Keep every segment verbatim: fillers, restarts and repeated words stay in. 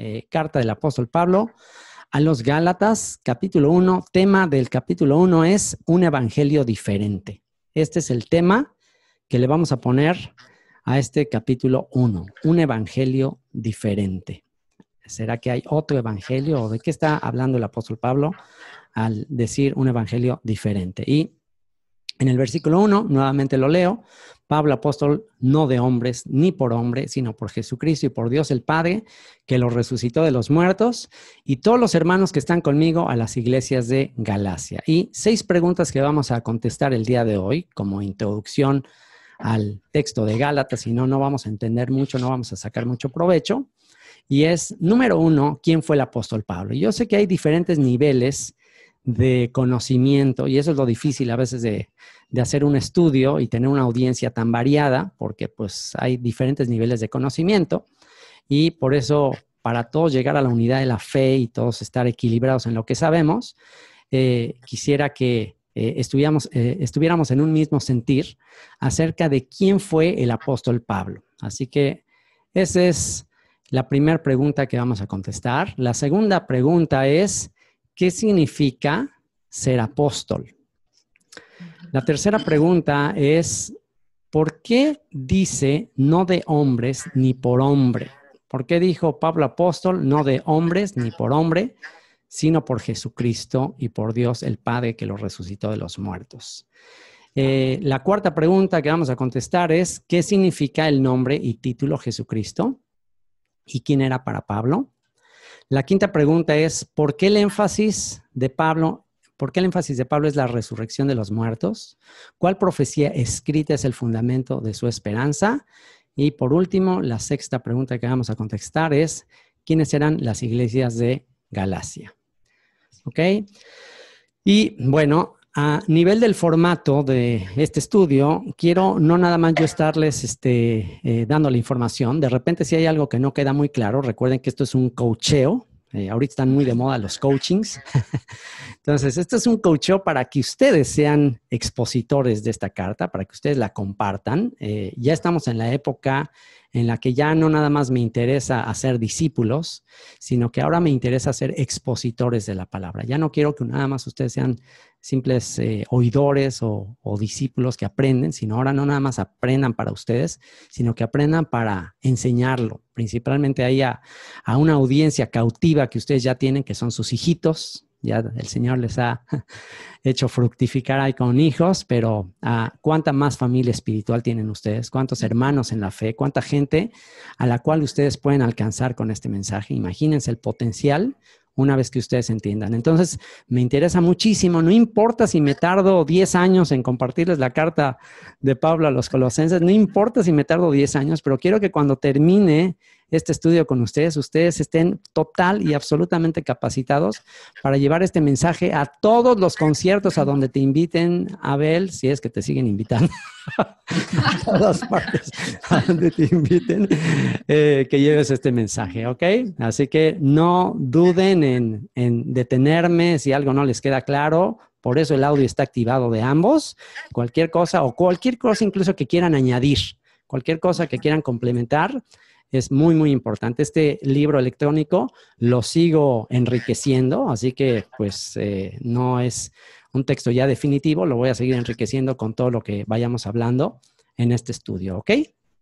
eh, carta del apóstol Pablo a los Gálatas, capítulo uno. Tema del capítulo uno es un evangelio diferente. Este es el tema que le vamos a poner a este capítulo uno, un evangelio diferente. ¿Será que hay otro evangelio? ¿O de qué está hablando el apóstol Pablo al decir un evangelio diferente? Y en el versículo uno, nuevamente lo leo, Pablo, apóstol, no de hombres ni por hombre, sino por Jesucristo y por Dios el Padre, que lo resucitó de los muertos, y todos los hermanos que están conmigo a las iglesias de Galacia. Y seis preguntas que vamos a contestar el día de hoy como introducción al texto de Gálatas, si no, no vamos a entender mucho, no vamos a sacar mucho provecho. Y es, número uno, ¿quién fue el apóstol Pablo? Y yo sé que hay diferentes niveles de conocimiento, y eso es lo difícil a veces de, de hacer un estudio y tener una audiencia tan variada, porque pues hay diferentes niveles de conocimiento, y por eso para todos llegar a la unidad de la fe y todos estar equilibrados en lo que sabemos, eh, quisiera que eh, estuviéramos, eh, estuviéramos en un mismo sentir acerca de quién fue el apóstol Pablo. Así que esa es la primera pregunta que vamos a contestar. La segunda pregunta es, ¿qué significa ser apóstol? La tercera pregunta es, ¿por qué dice no de hombres ni por hombre? ¿Por qué dijo Pablo apóstol no de hombres ni por hombre, sino por Jesucristo y por Dios el Padre que lo resucitó de los muertos? Eh, la cuarta pregunta que vamos a contestar es, ¿qué significa el nombre y título Jesucristo? ¿Y quién era para Pablo? La quinta pregunta es, ¿por qué el énfasis de Pablo, por qué el énfasis de Pablo es la resurrección de los muertos? ¿Cuál profecía escrita es el fundamento de su esperanza? Y por último, la sexta pregunta que vamos a contestar es, ¿quiénes eran las iglesias de Galacia? ¿Ok? Y bueno, a nivel del formato de este estudio, quiero no nada más yo estarles este, eh, dando la información. De repente, si hay algo que no queda muy claro, recuerden que esto es un coacheo. Eh, ahorita están muy de moda los coachings. Entonces, esto es un coacheo para que ustedes sean expositores de esta carta, para que ustedes la compartan. Eh, ya estamos en la época en la que ya no nada más me interesa hacer discípulos, sino que ahora me interesa ser expositores de la palabra. Ya no quiero que nada más ustedes sean simples eh, oidores o, o discípulos que aprenden, sino ahora no nada más aprendan para ustedes, sino que aprendan para enseñarlo, principalmente ahí a, a una audiencia cautiva que ustedes ya tienen, que son sus hijitos. Ya el Señor les ha hecho fructificar ahí con hijos, pero uh, ¿cuánta más familia espiritual tienen ustedes? ¿Cuántos hermanos en la fe? ¿Cuánta gente a la cual ustedes pueden alcanzar con este mensaje? Imagínense el potencial una vez que ustedes entiendan. Entonces, me interesa muchísimo. No importa si me tardo diez años en compartirles la carta de Pablo a los colosenses, no importa si me tardo diez años, pero quiero que cuando termine este estudio con ustedes, ustedes estén total y absolutamente capacitados para llevar este mensaje a todos los conciertos a donde te inviten, Abel, si es que te siguen invitando, a todas partes a donde te inviten, eh, que lleves este mensaje, ¿ok? Así que no duden en, en detenerme si algo no les queda claro. Por eso el audio está activado de ambos. Cualquier cosa o cualquier cosa incluso que quieran añadir, cualquier cosa que quieran complementar, es muy, muy importante. Este libro electrónico lo sigo enriqueciendo, así que pues eh, no es un texto ya definitivo, lo voy a seguir enriqueciendo con todo lo que vayamos hablando en este estudio, ¿ok?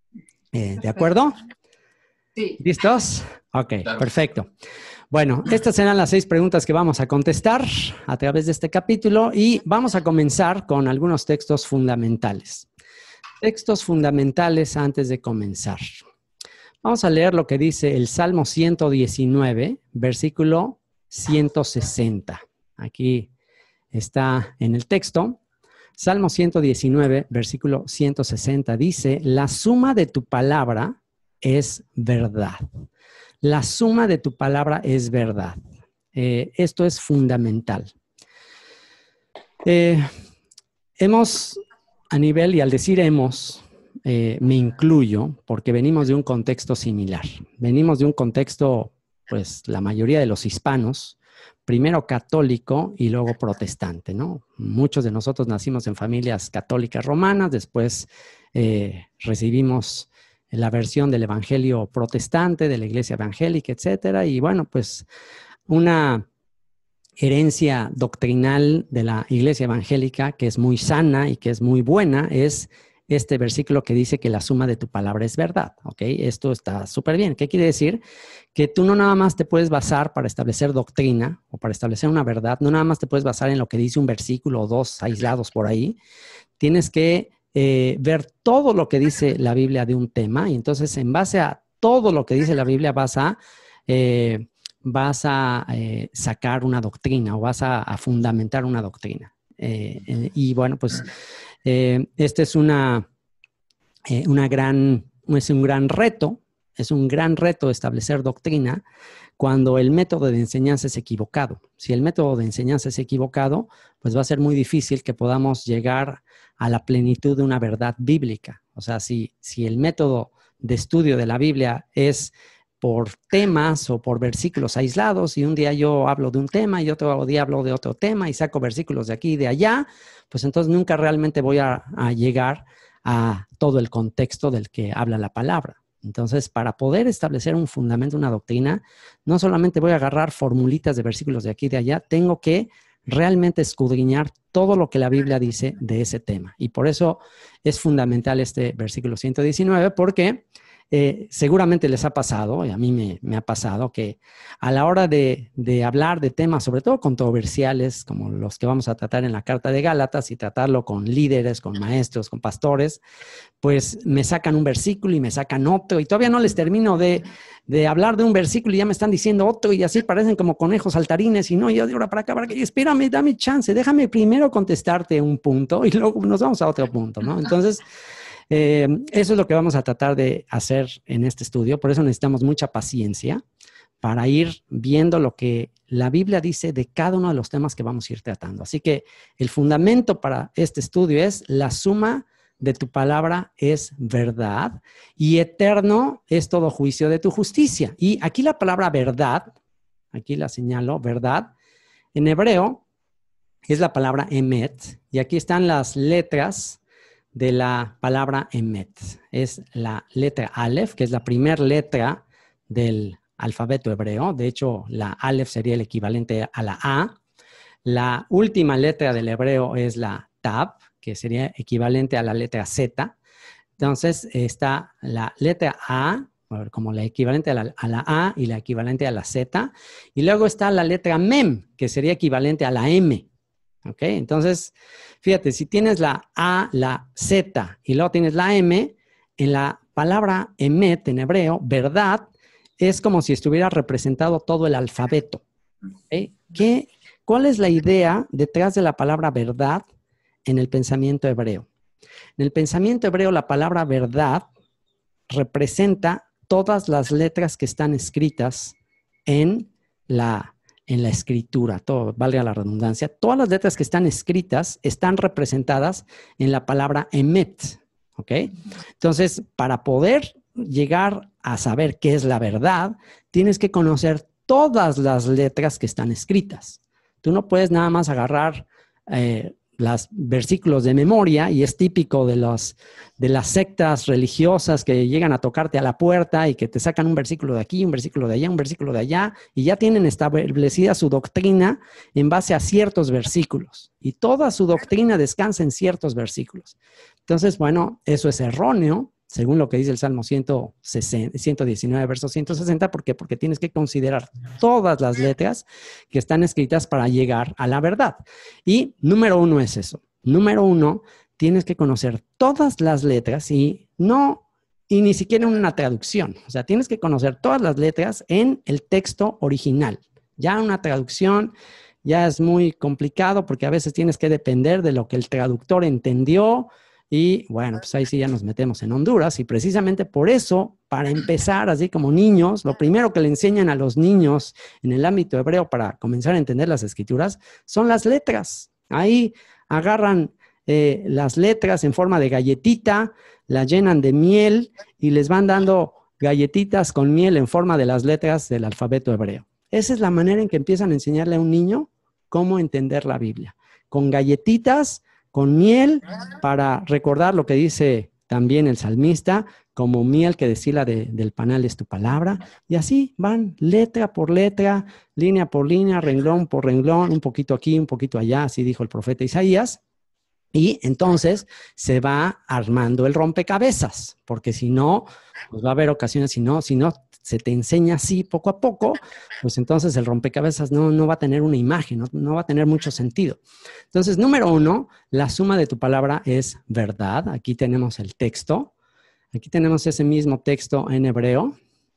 Eh, ¿De acuerdo? Sí. ¿Listos? Ok, perfecto. Bueno, estas serán las seis preguntas que vamos a contestar a través de este capítulo y vamos a comenzar con algunos textos fundamentales. Textos fundamentales antes de comenzar. Vamos a leer lo que dice el Salmo ciento diecinueve, versículo ciento sesenta. Aquí está en el texto. Salmo ciento diecinueve, versículo ciento sesenta, dice, la suma de tu palabra es verdad. La suma de tu palabra es verdad. Eh, esto es fundamental. Eh, hemos, a nivel, y al decir hemos, eh, me incluyo, porque venimos de un contexto similar. Venimos de un contexto, pues, la mayoría de los hispanos, primero católico y luego protestante, ¿no? Muchos de nosotros nacimos en familias católicas romanas, después eh, recibimos la versión del evangelio protestante, de la iglesia evangélica, etcétera. Y bueno, pues una herencia doctrinal de la iglesia evangélica que es muy sana y que es muy buena es este versículo que dice que la suma de tu palabra es verdad, ¿ok? Esto está súper bien. ¿Qué quiere decir? Que tú no nada más te puedes basar para establecer doctrina o para establecer una verdad, no nada más te puedes basar en lo que dice un versículo o dos aislados por ahí. Tienes que eh, ver todo lo que dice la Biblia de un tema y entonces en base a todo lo que dice la Biblia vas a, eh, vas a eh, sacar una doctrina o vas a, a fundamentar una doctrina. Eh, eh, y bueno, pues eh, este es una, eh, una gran, es un gran reto, es un gran reto establecer doctrina cuando el método de enseñanza es equivocado. Si el método de enseñanza es equivocado, pues va a ser muy difícil que podamos llegar a la plenitud de una verdad bíblica. O sea, si, si el método de estudio de la Biblia es por temas o por versículos aislados y un día yo hablo de un tema y otro día hablo de otro tema y saco versículos de aquí y de allá, pues entonces nunca realmente voy a, a llegar a todo el contexto del que habla la palabra. Entonces, para poder establecer un fundamento, una doctrina, no solamente voy a agarrar formulitas de versículos de aquí y de allá, tengo que realmente escudriñar todo lo que la Biblia dice de ese tema. Y por eso es fundamental este versículo ciento diecinueve, porque Eh, seguramente les ha pasado, y a mí me, me ha pasado, que a la hora de, de hablar de temas, sobre todo controversiales, como los que vamos a tratar en la Carta de Gálatas, y tratarlo con líderes, con maestros, con pastores, pues me sacan un versículo y me sacan otro, y todavía no les termino de, de hablar de un versículo y ya me están diciendo otro, y así parecen como conejos saltarines, y no, yo de ahora para acá, para acá, y espérame, dame chance, déjame primero contestarte un punto, y luego nos vamos a otro punto, ¿no? Entonces, Eh, eso es lo que vamos a tratar de hacer en este estudio. Por eso necesitamos mucha paciencia para ir viendo lo que la Biblia dice de cada uno de los temas que vamos a ir tratando. Así que el fundamento para este estudio es la suma de tu palabra es verdad y eterno es todo juicio de tu justicia. Y aquí la palabra verdad, aquí la señalo, verdad, en hebreo es la palabra emet y aquí están las letras de la palabra emet. Es la letra Aleph, que es la primera letra del alfabeto hebreo. De hecho, la Aleph sería el equivalente a la A. La última letra del hebreo es la Tab, que sería equivalente a la letra Z. Entonces, está la letra A, como la equivalente a la, a la A y la equivalente a la Z. Y luego está la letra Mem, que sería equivalente a la M. ¿Ok? Entonces, fíjate, si tienes la A, la Z y luego tienes la M, en la palabra emet en hebreo, verdad, es como si estuviera representado todo el alfabeto. ¿Okay? ¿Qué, ¿Cuál es la idea detrás de la palabra verdad en el pensamiento hebreo? En el pensamiento hebreo, la palabra verdad representa todas las letras que están escritas en la en la escritura, todo, valga la redundancia, todas las letras que están escritas están representadas en la palabra emet, ¿ok? Entonces, para poder llegar a saber qué es la verdad, tienes que conocer todas las letras que están escritas. Tú no puedes nada más agarrar eh, los versículos de memoria y es típico de, los, de las sectas religiosas que llegan a tocarte a la puerta y que te sacan un versículo de aquí, un versículo de allá, un versículo de allá y ya tienen establecida su doctrina en base a ciertos versículos y toda su doctrina descansa en ciertos versículos. Entonces, bueno, eso es erróneo según lo que dice el Salmo ciento diecinueve, verso ciento sesenta. ¿Por qué? Porque tienes que considerar todas las letras que están escritas para llegar a la verdad. Y número uno es eso. Número uno, tienes que conocer todas las letras y no, y ni siquiera en una traducción. O sea, tienes que conocer todas las letras en el texto original. Ya una traducción ya es muy complicado porque a veces tienes que depender de lo que el traductor entendió. Y bueno, pues ahí sí ya nos metemos en Honduras y precisamente por eso, para empezar así como niños, lo primero que le enseñan a los niños en el ámbito hebreo para comenzar a entender las escrituras son las letras. Ahí agarran eh, las letras en forma de galletita, las llenan de miel y les van dando galletitas con miel en forma de las letras del alfabeto hebreo. Esa es la manera en que empiezan a enseñarle a un niño cómo entender la Biblia. Con galletitas, con miel, para recordar lo que dice también el salmista, como miel que destila de, del panal es tu palabra. Y así van letra por letra, línea por línea, renglón por renglón, un poquito aquí, un poquito allá, así dijo el profeta Isaías. Y entonces se va armando el rompecabezas, porque si no, pues va a haber ocasiones, si no, si no se te enseña así poco a poco, pues entonces el rompecabezas no, no va a tener una imagen, no, no va a tener mucho sentido. Entonces, número uno, la suma de tu palabra es verdad. Aquí tenemos el texto. Aquí tenemos ese mismo texto en hebreo.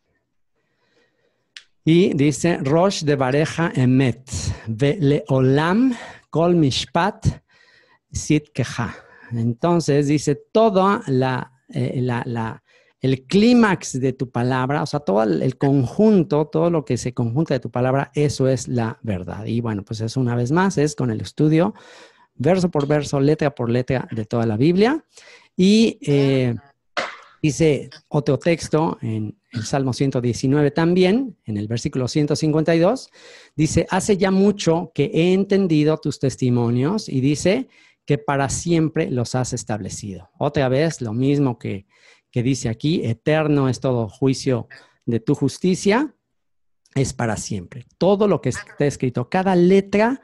Y dice, Rosh de Bareja Emet, ve leolam kol mishpat sit keja. Entonces dice, todo la, eh, la, la, el clímax de tu palabra, o sea, todo el, el conjunto, todo lo que se conjunta de tu palabra, eso es la verdad. Y bueno, pues eso una vez más es con el estudio, verso por verso, letra por letra de toda la Biblia. Y eh, dice otro texto en el Salmo ciento diecinueve también, en el versículo ciento cincuenta y dos, dice, hace ya mucho que he entendido tus testimonios, y dice que para siempre los has establecido. Otra vez, lo mismo que, que dice aquí, eterno es todo juicio de tu justicia, es para siempre. Todo lo que está escrito, cada letra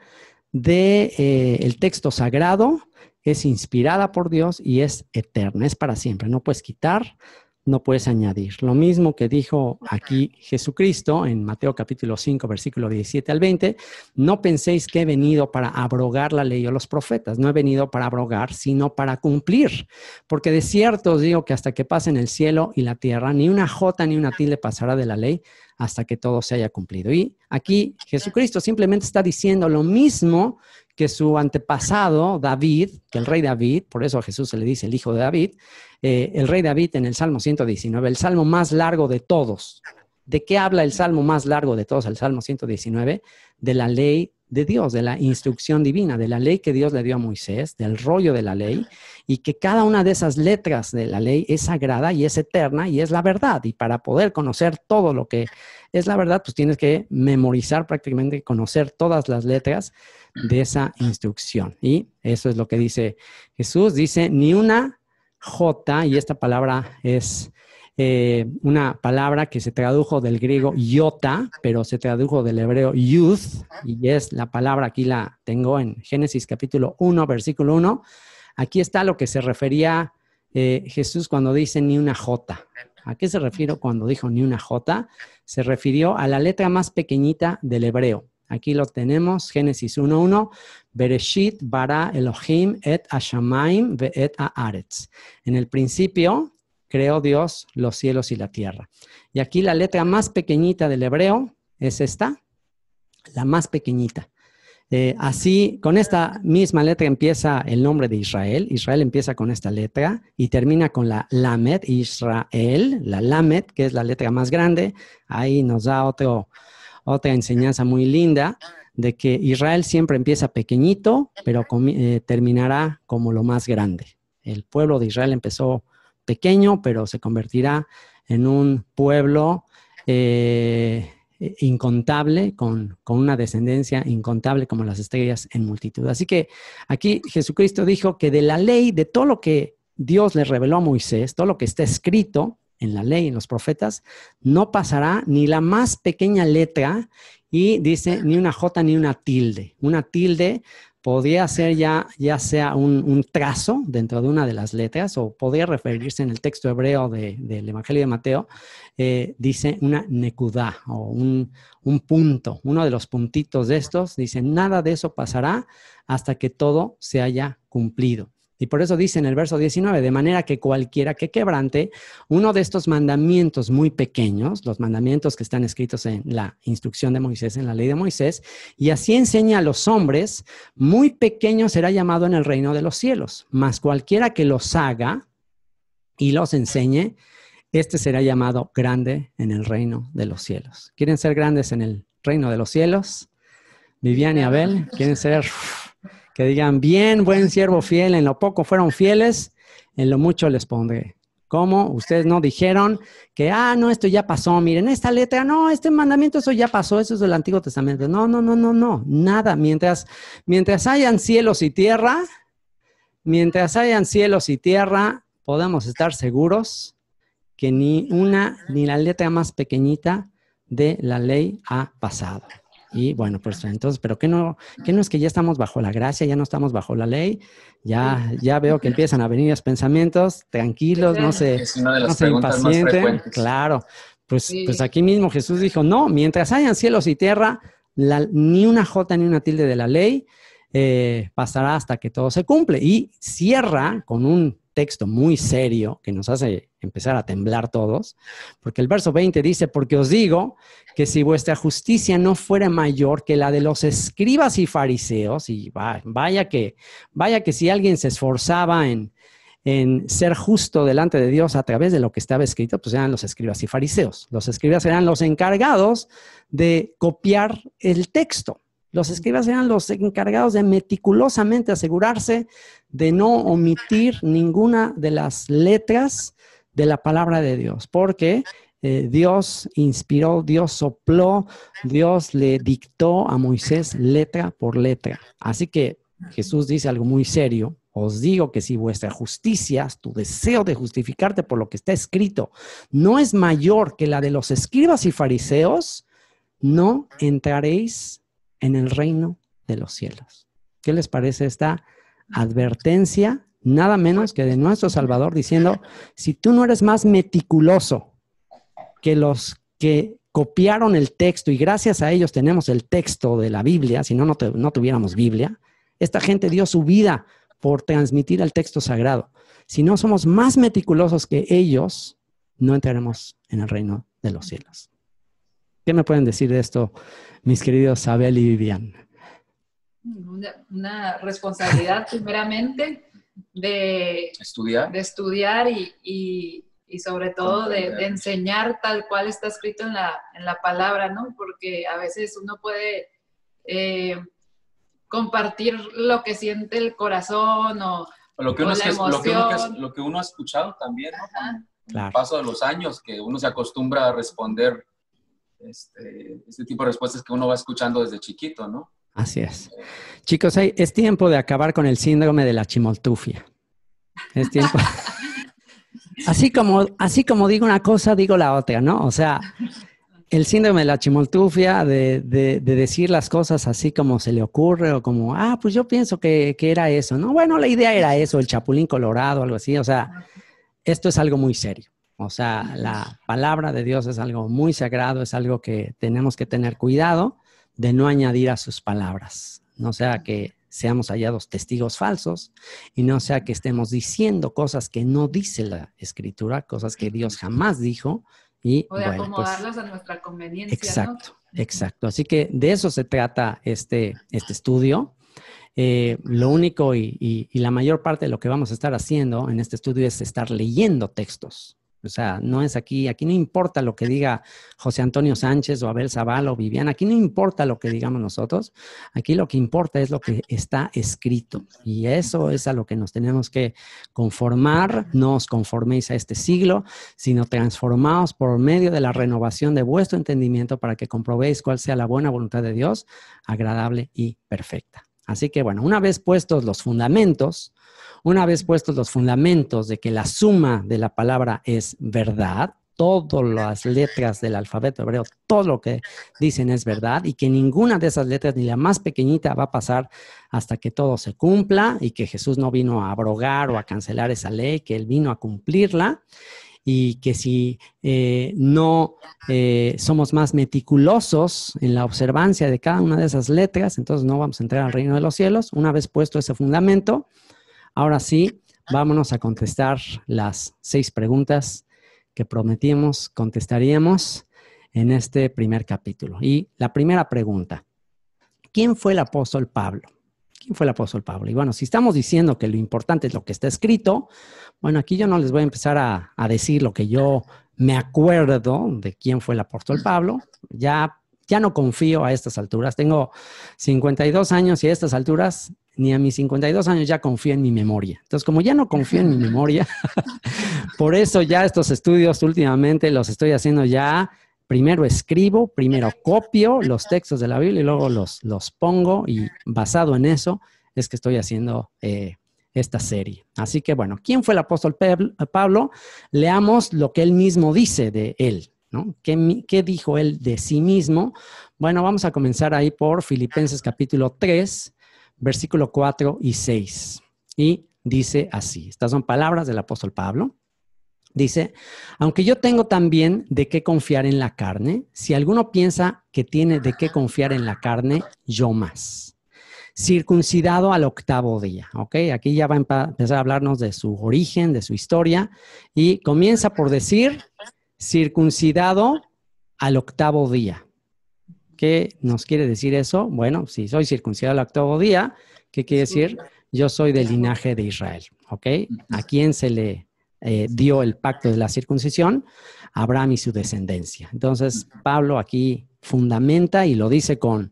del de, eh, texto sagrado es inspirada por Dios y es eterna, es para siempre. No puedes quitar, no puedes añadir. Lo mismo que dijo aquí Jesucristo en Mateo capítulo cinco, versículo diecisiete al veinte, no penséis que he venido para abrogar la ley o los profetas. No he venido para abrogar, sino para cumplir. Porque de cierto os digo que hasta que pasen el cielo y la tierra, ni una jota ni una tilde pasará de la ley hasta que todo se haya cumplido. Y aquí Jesucristo simplemente está diciendo lo mismo que su antepasado David, que el rey David, por eso a Jesús se le dice el hijo de David, eh, el rey David en el Salmo ciento diecinueve, el salmo más largo de todos. ¿De qué habla el salmo más largo de todos, el Salmo ciento diecinueve? De la ley de Dios, de la instrucción divina, de la ley que Dios le dio a Moisés, del rollo de la ley, y que cada una de esas letras de la ley es sagrada y es eterna y es la verdad. Y para poder conocer todo lo que es la verdad, pues tienes que memorizar prácticamente, conocer todas las letras de esa instrucción. Y eso es lo que dice Jesús. Dice, ni una jota, y esta palabra es eh, una palabra que se tradujo del griego iota, pero se tradujo del hebreo yud, y es la palabra, aquí la tengo en Génesis capítulo uno, versículo uno. Aquí está lo que se refería eh, Jesús cuando dice ni una jota. ¿A qué se refiere cuando dijo ni una jota? Se refirió a la letra más pequeñita del hebreo. Aquí lo tenemos, Génesis uno uno, Bereshit bara Elohim et hashamayim ve'et haaretz. En el principio creó Dios los cielos y la tierra. Y aquí la letra más pequeñita del hebreo es esta, la más pequeñita. Eh, así, con esta misma letra empieza el nombre de Israel. Israel empieza con esta letra y termina con la Lamed, Israel, la Lamed, que es la letra más grande. Ahí nos da otro, otra enseñanza muy linda de que Israel siempre empieza pequeñito, pero com, eh, terminará como lo más grande. El pueblo de Israel empezó pequeño, pero se convertirá en un pueblo eh, incontable, con, con una descendencia incontable como las estrellas en multitud. Así que aquí Jesucristo dijo que de la ley, de todo lo que Dios le reveló a Moisés, todo lo que está escrito en la ley, en los profetas, no pasará ni la más pequeña letra, y dice ni una jota ni una tilde. Una tilde podría ser ya, ya sea un, un trazo dentro de una de las letras, o podría referirse en el texto hebreo de, del Evangelio de Mateo, eh, dice una nekudá, o un, un punto, uno de los puntitos de estos, dice nada de eso pasará hasta que todo se haya cumplido. Y por eso dice en el verso diecinueve, de manera que cualquiera que quebrante uno de estos mandamientos muy pequeños, los mandamientos que están escritos en la instrucción de Moisés, en la ley de Moisés, y así enseña a los hombres, muy pequeño será llamado en el reino de los cielos. Mas cualquiera que los haga y los enseñe, este será llamado grande en el reino de los cielos. ¿Quieren ser grandes en el reino de los cielos? Vivian y Abel, ¿quieren ser... que digan, bien, buen siervo fiel, en lo poco fueron fieles, en lo mucho les pondré? ¿Cómo? Ustedes no dijeron que, ah, no, esto ya pasó, miren, esta letra, no, este mandamiento, eso ya pasó, eso es del Antiguo Testamento. No, no, no, no, no, nada. Mientras, mientras hayan cielos y tierra, mientras hayan cielos y tierra, podemos estar seguros que ni una, ni la letra más pequeñita de la ley ha pasado. Y bueno, pues entonces, ¿pero qué no, qué no es que ya estamos bajo la gracia, ya no estamos bajo la ley? Ya, ya veo que empiezan a venir los pensamientos, tranquilos, no se, es una de las no se preguntas más impacienten. frecuentes. Claro, pues, Sí. pues aquí mismo Jesús dijo, no, mientras hayan cielos y tierra, la, ni una jota ni una tilde de la ley eh, pasará hasta que todo se cumple. Y cierra con un texto muy serio que nos hace empezar a temblar todos, porque el verso veinte dice, porque os digo que si vuestra justicia no fuera mayor que la de los escribas y fariseos, y vaya que, vaya que si alguien se esforzaba en, en ser justo delante de Dios a través de lo que estaba escrito, pues eran los escribas y fariseos. Los escribas eran los encargados de copiar el texto. Los escribas eran los encargados de meticulosamente asegurarse de no omitir ninguna de las letras de la palabra de Dios, porque eh, Dios inspiró, Dios sopló, Dios le dictó a Moisés letra por letra. Así que Jesús dice algo muy serio. Os digo que si vuestra justicia, tu deseo de justificarte por lo que está escrito, no es mayor que la de los escribas y fariseos, no entraréis en el reino de los cielos. ¿Qué les parece esta advertencia? Nada menos que de nuestro Salvador diciendo, si tú no eres más meticuloso que los que copiaron el texto y gracias a ellos tenemos el texto de la Biblia, si no, no, te, no tuviéramos Biblia, esta gente dio su vida por transmitir el texto sagrado. Si no somos más meticulosos que ellos, no entraremos en el reino de los cielos. ¿Qué me pueden decir de esto, mis queridos Abel y Vivian? Una, una responsabilidad primeramente de estudiar, de estudiar y, y, y sobre todo de, de enseñar tal cual está escrito en la, en la palabra, ¿no? Porque a veces uno puede eh, compartir lo que siente el corazón o, o lo, que uno o la es, emoción. Lo, que uno, lo que uno ha escuchado también, ¿no? Con, Claro. el paso de los años, que uno se acostumbra a responder este, este tipo de respuestas que uno va escuchando desde chiquito, ¿no? Así es. Chicos, es tiempo de acabar con el síndrome de la chimoltrufia. Es tiempo. Así como, así como digo una cosa, digo la otra, ¿no? O sea, el síndrome de la chimoltrufia, de, de, de decir las cosas así como se le ocurre o como, ah, pues yo pienso que, que era eso, ¿no? Bueno, la idea era eso, el chapulín colorado, algo así. O sea, esto es algo muy serio. O sea, la palabra de Dios es algo muy sagrado, es algo que tenemos que tener cuidado de no añadir a sus palabras. No sea que seamos hallados testigos falsos y no sea que estemos diciendo cosas que no dice la Escritura, cosas que Dios jamás dijo. Y, o de bueno, acomodarlas pues, a nuestra conveniencia. Exacto, ¿no? exacto. Así que de eso se trata este, este estudio. Eh, lo único y, y, y la mayor parte de lo que vamos a estar haciendo en este estudio es estar leyendo textos. O sea, no es aquí, aquí no importa lo que diga José Antonio Sánchez o Abel Zavala o Viviana, aquí no importa lo que digamos nosotros, aquí lo que importa es lo que está escrito y eso es a lo que nos tenemos que conformar. No os conforméis a este siglo, sino transformaos por medio de la renovación de vuestro entendimiento para que comprobéis cuál sea la buena voluntad de Dios, agradable y perfecta. Así que bueno, una vez puestos los fundamentos, Una vez puestos los fundamentos de que la suma de la palabra es verdad, todas las letras del alfabeto hebreo, todo lo que dicen es verdad y que ninguna de esas letras, ni la más pequeñita, va a pasar hasta que todo se cumpla y que Jesús no vino a abrogar o a cancelar esa ley, que Él vino a cumplirla y que si eh, no eh, somos más meticulosos en la observancia de cada una de esas letras, entonces no vamos a entrar al reino de los cielos. Una vez puesto ese fundamento, ahora sí, vámonos a contestar las seis preguntas que prometimos contestaríamos en este primer capítulo. Y la primera pregunta, ¿quién fue el apóstol Pablo? ¿Quién fue el apóstol Pablo? Y bueno, si estamos diciendo que lo importante es lo que está escrito, bueno, aquí yo no les voy a empezar a, a decir lo que yo me acuerdo de quién fue el apóstol Pablo. Ya, ya no confío a estas alturas. Tengo cincuenta y dos años y a estas alturas, ni a mis cincuenta y dos años ya confío en mi memoria. Entonces, como ya no confío en mi memoria, por eso ya estos estudios últimamente los estoy haciendo ya. Primero escribo, primero copio los textos de la Biblia y luego los, los pongo y basado en eso es que estoy haciendo eh, esta serie. Así que bueno, ¿quién fue el apóstol Pablo? Leamos lo que él mismo dice de él, ¿no? ¿Qué, qué dijo él de sí mismo? Bueno, vamos a comenzar ahí por Filipenses capítulo tres, versículo cuatro y seis. Y dice así, estas son palabras del apóstol Pablo. Dice, aunque yo tengo también de qué confiar en la carne, si alguno piensa que tiene de qué confiar en la carne, yo más. Circuncidado al octavo día, ¿ok? Aquí ya va a empezar a hablarnos de su origen, de su historia, y comienza por decir, circuncidado al octavo día. ¿Qué nos quiere decir eso? Bueno, si soy circuncidado al octavo día, ¿qué quiere decir? Yo soy del linaje de Israel, ¿ok? ¿A quién se le eh, dio el pacto de la circuncisión? Abraham y su descendencia. Entonces, Pablo aquí fundamenta y lo dice con...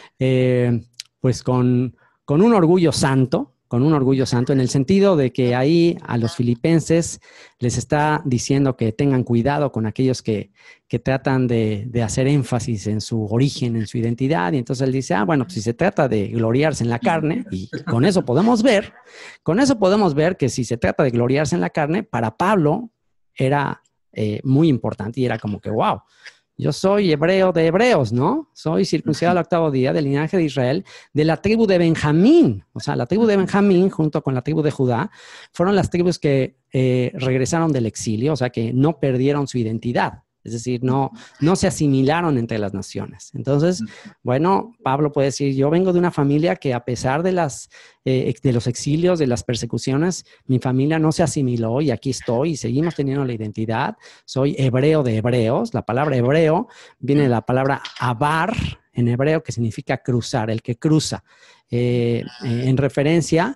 Eh, pues con, con un orgullo santo, con un orgullo santo, en el sentido de que ahí a los filipenses les está diciendo que tengan cuidado con aquellos que, que tratan de, de hacer énfasis en su origen, en su identidad, y entonces él dice, ah, bueno, pues si se trata de gloriarse en la carne, y con eso podemos ver, con eso podemos ver que si se trata de gloriarse en la carne, para Pablo era eh, muy importante y era como que, wow, yo soy hebreo de hebreos, ¿no? Soy circuncidado al octavo día del linaje de Israel, de la tribu de Benjamín. O sea, la tribu de Benjamín junto con la tribu de Judá fueron las tribus que eh, regresaron del exilio, o sea, que no perdieron su identidad. Es decir, no, no se asimilaron entre las naciones. Entonces, bueno, Pablo puede decir, yo vengo de una familia que a pesar de, las, eh, de los exilios, de las persecuciones, mi familia no se asimiló y aquí estoy y seguimos teniendo la identidad. Soy hebreo de hebreos. La palabra hebreo viene de la palabra abar en hebreo, que significa cruzar, el que cruza, eh, eh, en referencia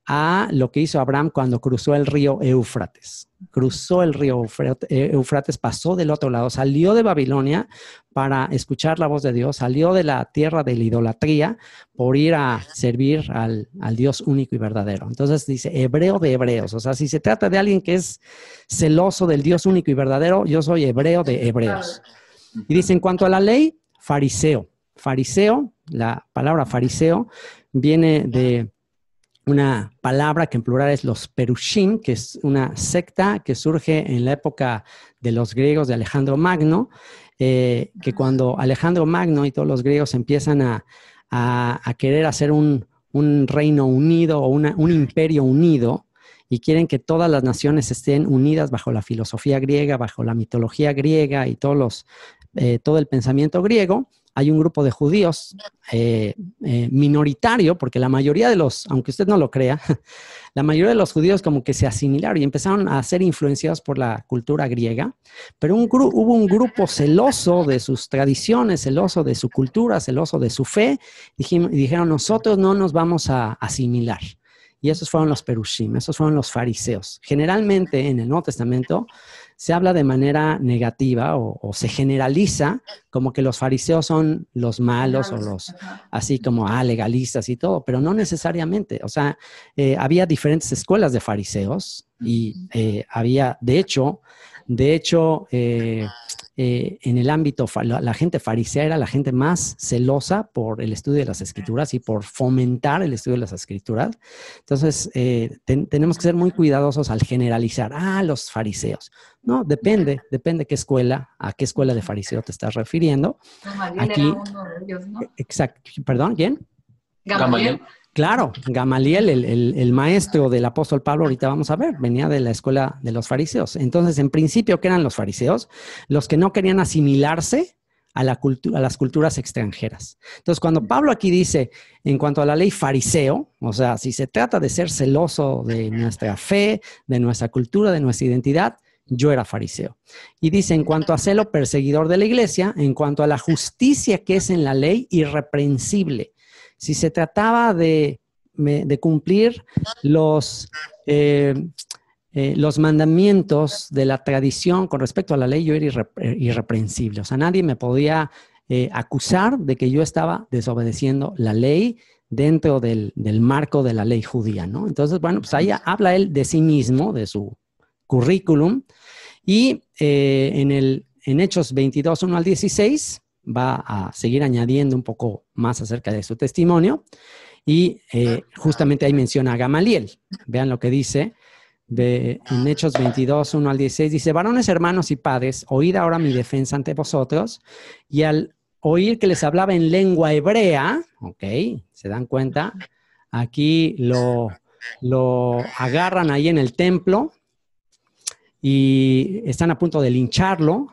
a lo que hizo Abraham cuando cruzó el río Éufrates. Cruzó el río Éufrates, pasó del otro lado, salió de Babilonia para escuchar la voz de Dios, salió de la tierra de la idolatría por ir a servir al, al Dios único y verdadero. Entonces dice, hebreo de hebreos. O sea, si se trata de alguien que es celoso del Dios único y verdadero, yo soy hebreo de hebreos. Y dice, en cuanto a la ley, fariseo. Fariseo, la palabra fariseo viene de una palabra que en plural es los perushim, que es una secta que surge en la época de los griegos de Alejandro Magno, eh, que cuando Alejandro Magno y todos los griegos empiezan a, a, a querer hacer un, un reino unido o una, un imperio unido y quieren que todas las naciones estén unidas bajo la filosofía griega, bajo la mitología griega y todos los, eh, todo el pensamiento griego, hay un grupo de judíos eh, eh, minoritario, porque la mayoría de los, aunque usted no lo crea, la mayoría de los judíos como que se asimilaron y empezaron a ser influenciados por la cultura griega, pero un gru- hubo un grupo celoso de sus tradiciones, celoso de su cultura, celoso de su fe, dijimos, y dijeron, nosotros no nos vamos a asimilar. Y esos fueron los perushim, esos fueron los fariseos. Generalmente en el Nuevo Testamento se habla de manera negativa o, o se generaliza como que los fariseos son los malos o los así como ah, legalistas y todo, pero no necesariamente. O sea, eh, había diferentes escuelas de fariseos y eh, había, de hecho, de hecho, eh, eh, en el ámbito, la, la gente farisea era la gente más celosa por el estudio de las escrituras y por fomentar el estudio de las escrituras. Entonces, eh, ten, tenemos que ser muy cuidadosos al generalizar, ah, los fariseos. No, depende, depende qué escuela, a qué escuela de fariseo te estás refiriendo. Gamaliel Aquí, era uno de ellos, ¿no? Exacto, perdón, ¿quién? Gamaliel. Claro, Gamaliel, el, el, el maestro del apóstol Pablo, ahorita vamos a ver, venía de la escuela de los fariseos. Entonces, en principio, ¿qué eran los fariseos? Los que no querían asimilarse a, la cultu- a las culturas extranjeras. Entonces, cuando Pablo aquí dice, en cuanto a la ley fariseo, o sea, si se trata de ser celoso de nuestra fe, de nuestra cultura, de nuestra identidad, yo era fariseo. Y dice, en cuanto a celo, perseguidor de la iglesia, en cuanto a la justicia que es en la ley, irreprensible. Si se trataba de, de cumplir los, eh, eh, los mandamientos de la tradición con respecto a la ley, yo era irre, irreprensible. O sea, nadie me podía eh, acusar de que yo estaba desobedeciendo la ley dentro del, del marco de la ley judía, ¿no? Entonces, bueno, pues ahí habla él de sí mismo, de su currículum, y eh, en, el, en Hechos veintidós, uno al dieciséis, va a seguir añadiendo un poco más acerca de su testimonio. Y eh, justamente ahí menciona a Gamaliel. Vean lo que dice de, en Hechos veintidós, uno al dieciséis. Dice, varones, hermanos y padres, oíd ahora mi defensa ante vosotros. Y al oír que les hablaba en lengua hebrea, ok, ¿se dan cuenta? Aquí lo, lo agarran ahí en el templo y están a punto de lincharlo.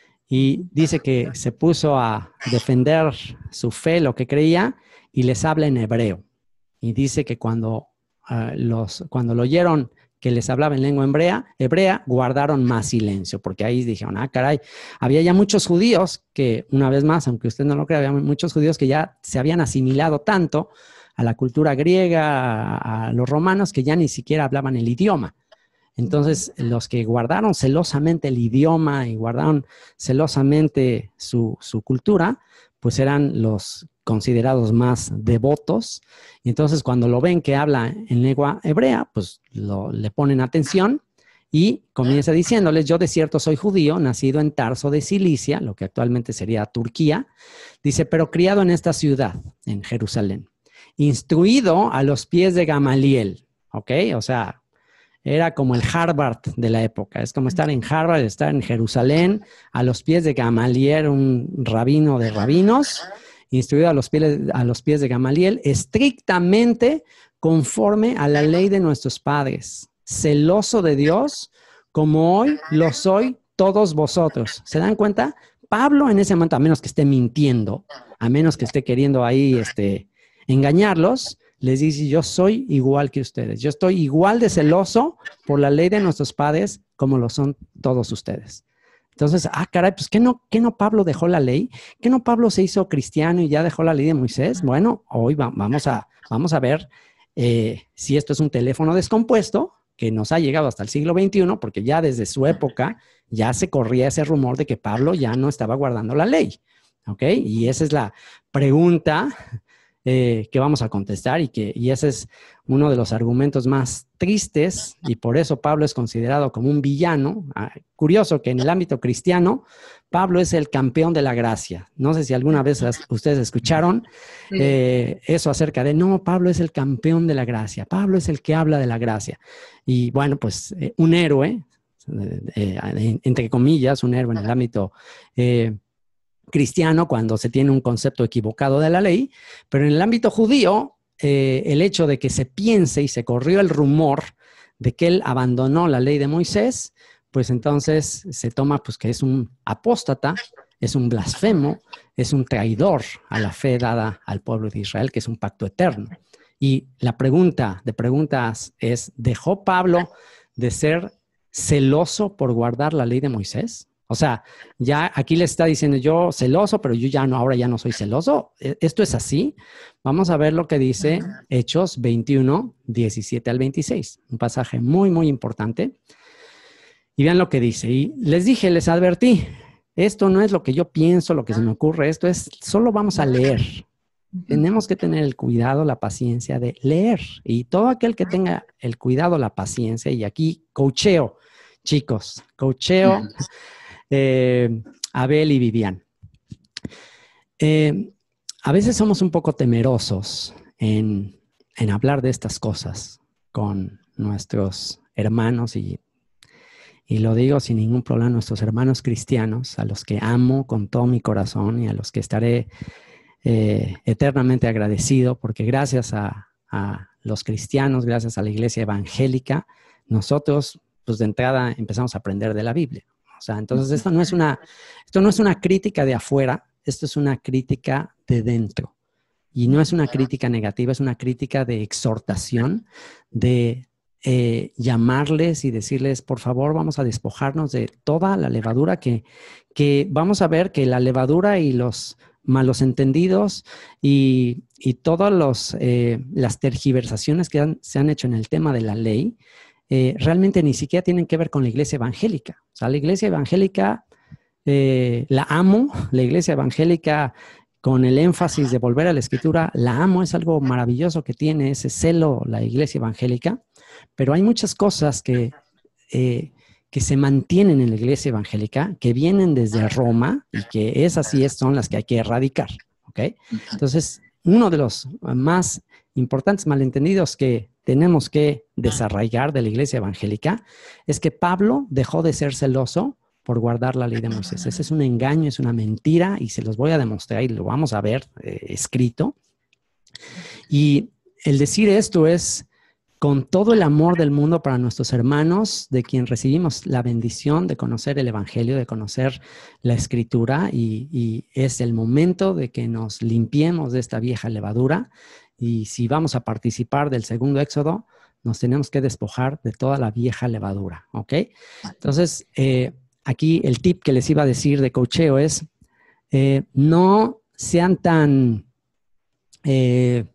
Y dice que se puso a defender su fe, lo que creía, y les habla en hebreo. Y dice que cuando, uh, los, cuando lo oyeron que les hablaba en lengua hebrea, hebrea, guardaron más silencio, porque ahí dijeron, ah, caray, había ya muchos judíos que, una vez más, aunque usted no lo crea, había muchos judíos que ya se habían asimilado tanto a la cultura griega, a, a los romanos, que ya ni siquiera hablaban el idioma. Entonces, los que guardaron celosamente el idioma y guardaron celosamente su, su cultura, pues eran los considerados más devotos. Y entonces, cuando lo ven que habla en lengua hebrea, pues lo, le ponen atención y comienza diciéndoles, yo de cierto soy judío, nacido en Tarso de Cilicia, lo que actualmente sería Turquía. Dice, pero criado en esta ciudad, en Jerusalén, instruido a los pies de Gamaliel, ¿ok? O sea, era como el Harvard de la época. Es como estar en Harvard, estar en Jerusalén, a los pies de Gamaliel, un rabino de rabinos, instruido a los pies, a los pies de Gamaliel, estrictamente conforme a la ley de nuestros padres, celoso de Dios, como hoy lo soy todos vosotros. ¿Se dan cuenta? Pablo en ese momento, a menos que esté mintiendo, a menos que esté queriendo ahí este, engañarlos, les dice, yo soy igual que ustedes. Yo estoy igual de celoso por la ley de nuestros padres como lo son todos ustedes. Entonces, ah, caray, pues ¿qué no, qué no Pablo dejó la ley? ¿Qué no Pablo se hizo cristiano y ya dejó la ley de Moisés? Bueno, hoy va, vamos, a, vamos a ver eh, si esto es un teléfono descompuesto que nos ha llegado hasta el siglo veintiuno, porque ya desde su época ya se corría ese rumor de que Pablo ya no estaba guardando la ley. ¿Ok? Y esa es la pregunta Eh, que vamos a contestar y, que, y ese es uno de los argumentos más tristes y por eso Pablo es considerado como un villano. Ah, curioso que en el ámbito cristiano Pablo es el campeón de la gracia. No sé si alguna vez ustedes escucharon eh, eso acerca de, no, Pablo es el campeón de la gracia, Pablo es el que habla de la gracia. Y bueno, pues eh, un héroe, eh, eh, entre comillas, un héroe en el ámbito eh, cristiano cuando se tiene un concepto equivocado de la ley, pero en el ámbito judío, eh, el hecho de que se piense y se corrió el rumor de que él abandonó la ley de Moisés, pues entonces se toma pues que es un apóstata, es un blasfemo, es un traidor a la fe dada al pueblo de Israel, que es un pacto eterno. Y la pregunta de preguntas es, ¿dejó Pablo de ser celoso por guardar la ley de Moisés? O sea, ya aquí le está diciendo yo celoso, pero yo ya no, ahora ya no soy celoso. ¿Esto es así? Vamos a ver lo que dice Hechos veintiuno, diecisiete al veintiséis. Un pasaje muy, muy importante. Y vean lo que dice. Y les dije, les advertí, esto no es lo que yo pienso, lo que se me ocurre, esto es, solo vamos a leer. Tenemos que tener el cuidado, la paciencia de leer. Y todo aquel que tenga el cuidado, la paciencia, y aquí coacheo, chicos, coacheo. Eh, Abel y Vivian. Eh, a veces somos un poco temerosos en, en hablar de estas cosas con nuestros hermanos y, y lo digo sin ningún problema, nuestros hermanos cristianos, a los que amo con todo mi corazón y a los que estaré eh, eternamente agradecido, porque gracias a, a los cristianos, gracias a la iglesia evangélica, nosotros, pues de entrada, empezamos a aprender de la Biblia. O sea, entonces esto no es una, esto no es una crítica de afuera, esto es una crítica de dentro. Y no es una crítica negativa, es una crítica de exhortación, de eh, llamarles y decirles, por favor, vamos a despojarnos de toda la levadura que, que vamos a ver que la levadura y los malos entendidos y, y todas los, eh, las tergiversaciones que han, se han hecho en el tema de la ley, Eh, realmente ni siquiera tienen que ver con la iglesia evangélica. O sea, la iglesia evangélica eh, la amo, la iglesia evangélica con el énfasis de volver a la escritura, la amo, es algo maravilloso que tiene ese celo la iglesia evangélica, pero hay muchas cosas que, eh, que se mantienen en la iglesia evangélica, que vienen desde Roma y que esas sí son las que hay que erradicar, ¿ok? Entonces, uno de los más importantes malentendidos que tenemos que desarraigar de la iglesia evangélica es que Pablo dejó de ser celoso por guardar la ley de Moisés. Ese es un engaño, es una mentira y se los voy a demostrar y lo vamos a ver eh, escrito. Y el decir esto es con todo el amor del mundo para nuestros hermanos, de quien recibimos la bendición de conocer el Evangelio, de conocer la Escritura, y, y es el momento de que nos limpiemos de esta vieja levadura. Y si vamos a participar del segundo éxodo, nos tenemos que despojar de toda la vieja levadura, ¿ok? Entonces, eh, aquí el tip que les iba a decir de coacheo es, eh, no sean tan eh,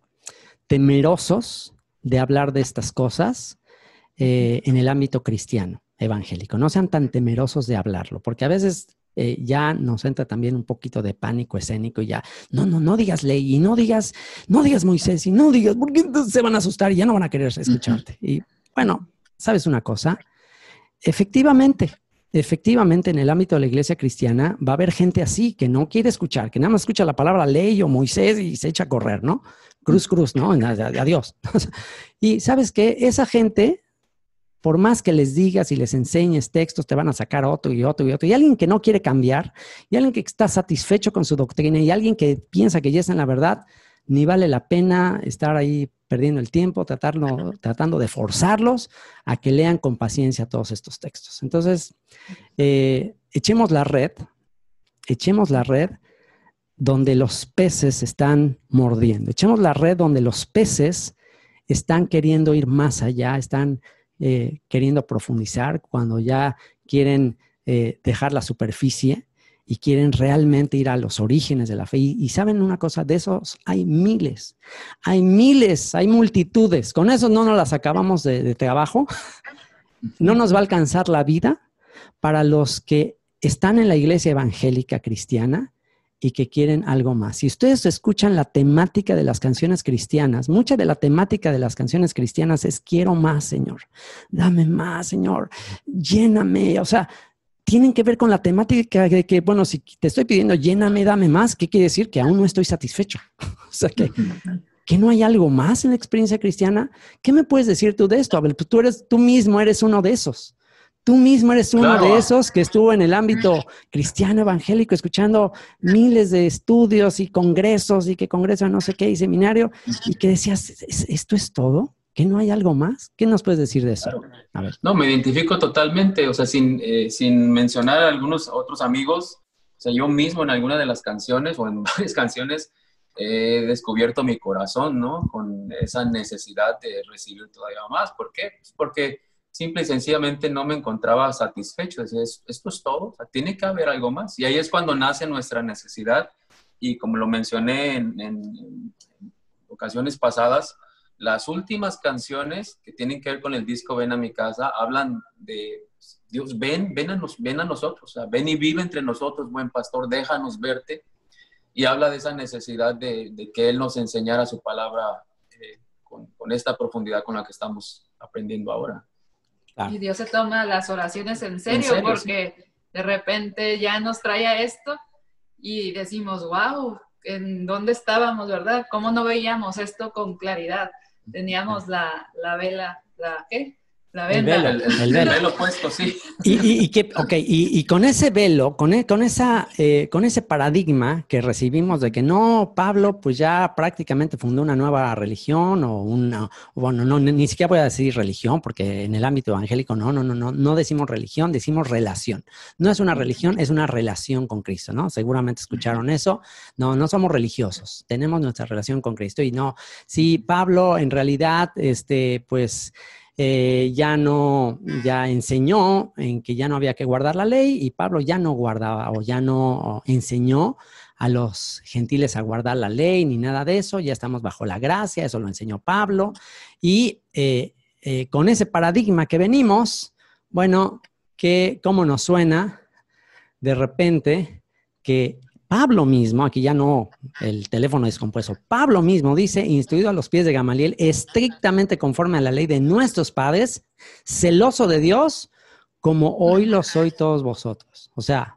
temerosos de hablar de estas cosas eh, en el ámbito cristiano, evangélico. No sean tan temerosos de hablarlo, porque a veces eh, ya nos entra también un poquito de pánico escénico y ya, no, no, no digas ley y no digas, no digas Moisés y no digas, porque entonces se van a asustar y ya no van a querer escucharte. Y bueno, ¿sabes una cosa? Efectivamente, efectivamente en el ámbito de la iglesia cristiana va a haber gente así que no quiere escuchar, que nada más escucha la palabra ley o Moisés y se echa a correr, ¿no? Cruz, cruz, ¿no? Adiós. Y ¿sabes qué? Esa gente, por más que les digas y les enseñes textos, te van a sacar otro y otro y otro. Y alguien que no quiere cambiar, y alguien que está satisfecho con su doctrina, y alguien que piensa que ya está en la verdad, ni vale la pena estar ahí perdiendo el tiempo, tratarlo, tratando de forzarlos a que lean con paciencia todos estos textos. Entonces, eh, echemos la red, echemos la red donde los peces están mordiendo. Echemos la red donde los peces están queriendo ir más allá, están eh, queriendo profundizar, cuando ya quieren eh, dejar la superficie y quieren realmente ir a los orígenes de la fe. Y, y ¿saben una cosa? De esos hay miles, hay miles, hay multitudes. Con eso no nos las acabamos de, de trabajo. No nos va a alcanzar la vida para los que están en la iglesia evangélica cristiana y que quieren algo más. Si ustedes escuchan la temática de las canciones cristianas, mucha de la temática de las canciones cristianas es quiero más, Señor. Dame más, Señor. Lléname. O sea, tienen que ver con la temática de que, bueno, si te estoy pidiendo lléname, dame más, ¿qué quiere decir? Que aún no estoy satisfecho. O sea, que, que no hay algo más en la experiencia cristiana. ¿Qué me puedes decir tú de esto? Abel, pues tú, eres, tú mismo eres uno de esos. Tú mismo eres uno claro. de esos que estuvo en el ámbito cristiano evangélico escuchando miles de estudios y congresos y que congreso no sé qué y seminario y que decías, ¿esto es todo? ¿Que no hay algo más? ¿Qué nos puedes decir de eso? Claro. A ver. No, me identifico totalmente, o sea, sin, eh, sin mencionar a algunos otros amigos, o sea, yo mismo en alguna de las canciones o en varias canciones he descubierto mi corazón, ¿no? Con esa necesidad de recibir todavía más. ¿Por qué? Pues porque simple y sencillamente no me encontraba satisfecho. Decía, esto es todo, o sea, tiene que haber algo más. Y ahí es cuando nace nuestra necesidad. Y como lo mencioné en, en, en ocasiones pasadas, las últimas canciones que tienen que ver con el disco Ven a mi casa hablan de Dios, ven, ven a, nos, ven a nosotros, o sea, ven y vive entre nosotros, buen pastor, déjanos verte. Y habla de esa necesidad de, de que Él nos enseñara su palabra eh, con, con esta profundidad con la que estamos aprendiendo ahora. Ah. Y Dios se toma las oraciones en serio, ¿En serio? Porque sí. de repente ya nos trae a esto y decimos, wow, ¿en dónde estábamos, verdad? ¿Cómo no veíamos esto con claridad? Teníamos la, la vela, la, ¿qué? La venda. El velo, el, el, el velo. velo puesto, sí. Y, y, y, que, okay, y, y con ese velo, con, e, con, esa, eh, con ese paradigma que recibimos de que no, Pablo pues ya prácticamente fundó una nueva religión o una, bueno, no, ni siquiera voy a decir religión porque en el ámbito evangélico no, no, no, no, no decimos religión, decimos relación. No es una religión, es una relación con Cristo, ¿no? Seguramente escucharon eso. No, no somos religiosos, tenemos nuestra relación con Cristo y no, si Pablo en realidad, este, pues... Eh, ya no, ya enseñó en que ya no había que guardar la ley y Pablo ya no guardaba o ya no enseñó a los gentiles a guardar la ley ni nada de eso, ya estamos bajo la gracia, eso lo enseñó Pablo y eh, eh, con ese paradigma que venimos, bueno, que cómo nos suena de repente que Pablo mismo, aquí ya no el teléfono descompuesto, Pablo mismo dice, instruido a los pies de Gamaliel, estrictamente conforme a la ley de nuestros padres, celoso de Dios, como hoy lo soy todos vosotros. O sea,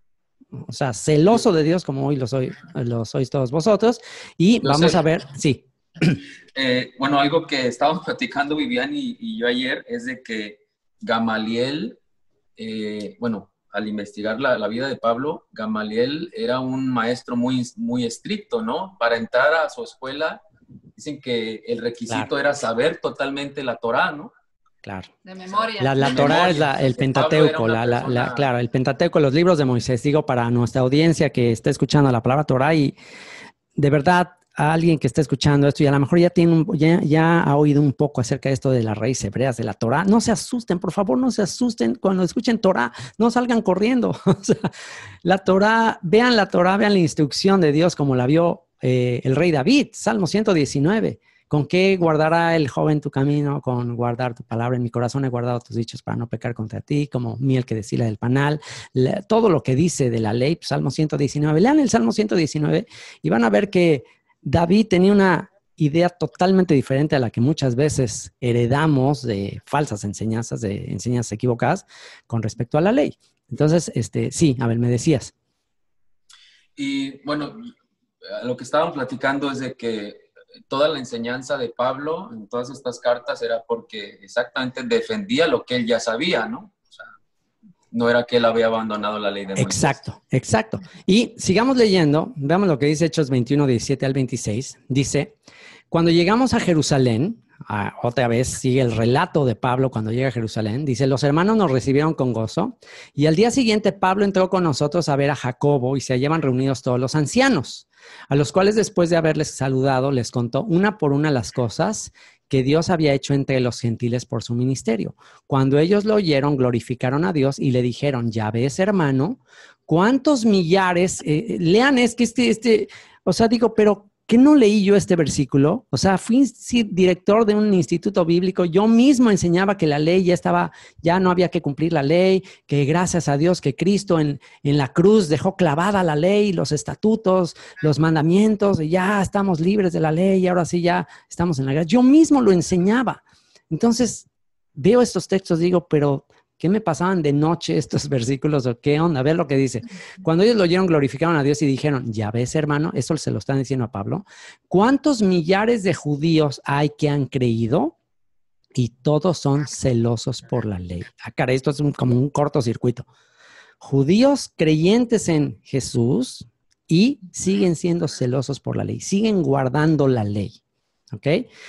o sea, celoso de Dios como hoy lo soy, lo sois todos vosotros. Y yo vamos sé, a ver, sí. Eh, bueno, algo que estábamos platicando Vivian y, y yo ayer es de que Gamaliel, eh, bueno, al investigar la, la vida de Pablo, Gamaliel era un maestro muy, muy estricto, ¿no? Para entrar a su escuela, dicen que el requisito Claro. era saber totalmente la Torá, ¿no? Claro. De memoria. La, la De Torá memoria. es la, el O sea, Pablo era Pentateuco, una la, la, la- persona- claro, el Pentateuco, los libros de Moisés. Digo, para nuestra audiencia que está escuchando la palabra Torá y de verdad a alguien que está escuchando esto y a lo mejor ya, tiene un- ya, ya ha oído un poco acerca de esto de las raíces hebreas de la Torá, no se asusten, por favor, no se asusten cuando escuchen Torá, no salgan corriendo. O sea, la Torá, vean la Torá, vean la instrucción de Dios como la vio eh, el rey David, Salmo ciento diecinueve. ¿Con qué guardará el joven tu camino? Con guardar tu palabra en mi corazón he guardado tus dichos para no pecar contra ti, como miel que destila del panal. La, todo lo que dice de la ley, Salmo ciento diecinueve. Lean el Salmo ciento diecinueve y van a ver que David tenía una idea totalmente diferente a la que muchas veces heredamos de falsas enseñanzas, de enseñanzas equivocadas con respecto a la ley. Entonces, este, sí, a ver, me decías. Y bueno, lo que estaban platicando es de que toda la enseñanza de Pablo en todas estas cartas era porque exactamente defendía lo que él ya sabía, ¿no? O sea, no era que él había abandonado la ley de Moisés. Exacto, exacto. Y sigamos leyendo, veamos lo que dice Hechos veintiuno, diecisiete al veintiséis. Dice, cuando llegamos a Jerusalén, ah, otra vez sigue el relato de Pablo cuando llega a Jerusalén, dice, los hermanos nos recibieron con gozo y al día siguiente Pablo entró con nosotros a ver a Jacobo y se hallaban reunidos todos los ancianos, a los cuales después de haberles saludado les contó una por una las cosas que Dios había hecho entre los gentiles por su ministerio. Cuando ellos lo oyeron, glorificaron a Dios y le dijeron, ya ves, hermano, cuántos millares, eh, lean, es que este, este, o sea, digo, pero ¿qué no leí yo este versículo? O sea, fui sí, director de un instituto bíblico, yo mismo enseñaba que la ley ya estaba, ya no había que cumplir la ley, que gracias a Dios que Cristo en, en la cruz dejó clavada la ley, los estatutos, los mandamientos, y ya estamos libres de la ley y ahora sí ya estamos en la gracia. Yo mismo lo enseñaba. Entonces, veo estos textos, digo, pero ¿qué me pasaban de noche estos versículos o qué onda? A ver lo que dice. Cuando ellos lo oyeron, glorificaron a Dios y dijeron, ya ves, hermano, eso se lo están diciendo a Pablo, ¿cuántos millares de judíos hay que han creído? Y todos son celosos por la ley. Ah, caray, esto es un, como un cortocircuito. Judíos creyentes en Jesús y siguen siendo celosos por la ley, siguen guardando la ley. ¿Ok?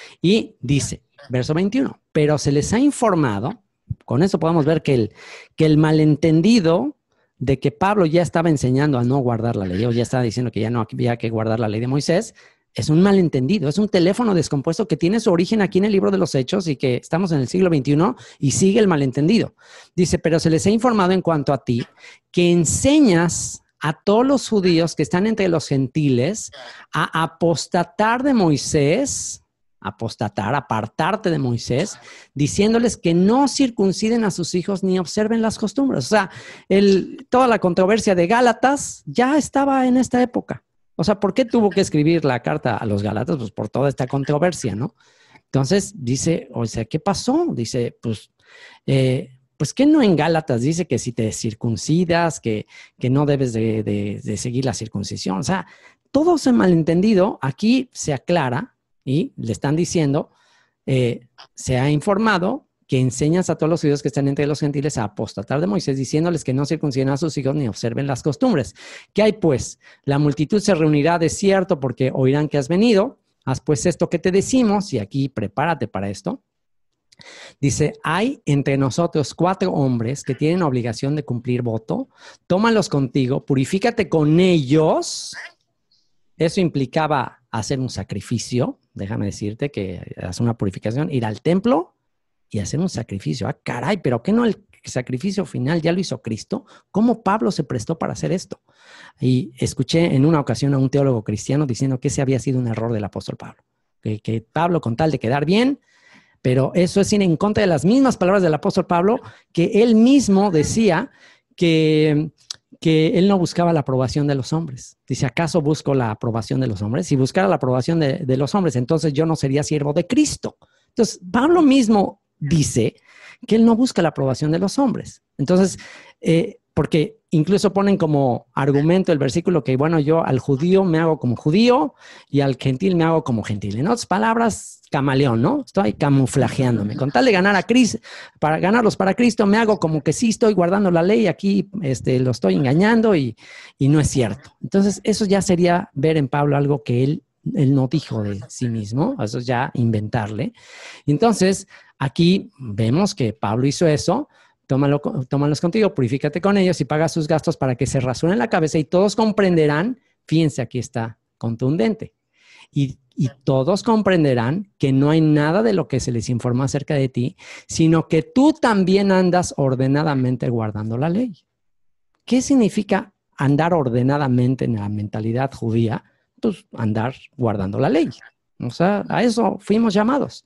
Y dice, verso veintiuno, pero se les ha informado. Con eso podemos ver que el, que el malentendido de que Pablo ya estaba enseñando a no guardar la ley o ya estaba diciendo que ya no había que guardar la ley de Moisés, es un malentendido, es un teléfono descompuesto que tiene su origen aquí en el libro de los Hechos y que estamos en el siglo veintiuno y sigue el malentendido. Dice, pero se les ha informado en cuanto a ti que enseñas a todos los judíos que están entre los gentiles a apostatar de Moisés, apostatar, apartarte de Moisés, diciéndoles que no circunciden a sus hijos ni observen las costumbres. O sea, el, toda la controversia de Gálatas ya estaba en esta época. O sea, ¿por qué tuvo que escribir la carta a los Gálatas? Pues por toda esta controversia, ¿no? Entonces dice, o sea, ¿qué pasó? Dice, pues, eh, pues que no en Gálatas dice que si te circuncidas, que, que no debes de, de, de seguir la circuncisión. O sea, todo ese malentendido aquí se aclara. Y le están diciendo, eh, se ha informado que enseñas a todos los judíos que están entre los gentiles a apostatar de Moisés, diciéndoles que no circunciden a sus hijos ni observen las costumbres. ¿Qué hay pues? La multitud se reunirá de cierto porque oirán que has venido. Haz pues esto que te decimos, y aquí prepárate para esto. Dice, hay entre nosotros cuatro hombres que tienen obligación de cumplir voto. Tómalos contigo, purifícate con ellos. Eso implicaba hacer un sacrificio. Déjame decirte que hacer una purificación, ir al templo y hacer un sacrificio. Ah, caray, pero ¿qué no el sacrificio final ya lo hizo Cristo? ¿Cómo Pablo se prestó para hacer esto? Y escuché en una ocasión a un teólogo cristiano diciendo que ese había sido un error del apóstol Pablo. Que, que Pablo, con tal de quedar bien, pero eso es ir en contra de las mismas palabras del apóstol Pablo, que él mismo decía que... que él no buscaba la aprobación de los hombres. Dice, ¿acaso busco la aprobación de los hombres? Si buscara la aprobación de, de los hombres, entonces yo no sería siervo de Cristo. Entonces, Pablo mismo dice que él no busca la aprobación de los hombres. Entonces, eh, porque incluso ponen como argumento el versículo que, bueno, yo al judío me hago como judío y al gentil me hago como gentil. En otras palabras, camaleón, ¿no? Estoy camuflajeándome. Con tal de ganar a Cristo, para ganarlos para Cristo, me hago como que sí estoy guardando la ley, aquí este, lo estoy engañando y, y no es cierto. Entonces, eso ya sería ver en Pablo algo que él, él no dijo de sí mismo, eso es ya inventarle. Entonces, aquí vemos que Pablo hizo eso. Tómalo, tómalos contigo, purifícate con ellos y paga sus gastos para que se rasuren la cabeza y todos comprenderán, fíjense, aquí está contundente, y, y todos comprenderán que no hay nada de lo que se les informó acerca de ti, sino que tú también andas ordenadamente guardando la ley. ¿Qué significa andar ordenadamente en la mentalidad judía? Pues andar guardando la ley. O sea, a eso fuimos llamados.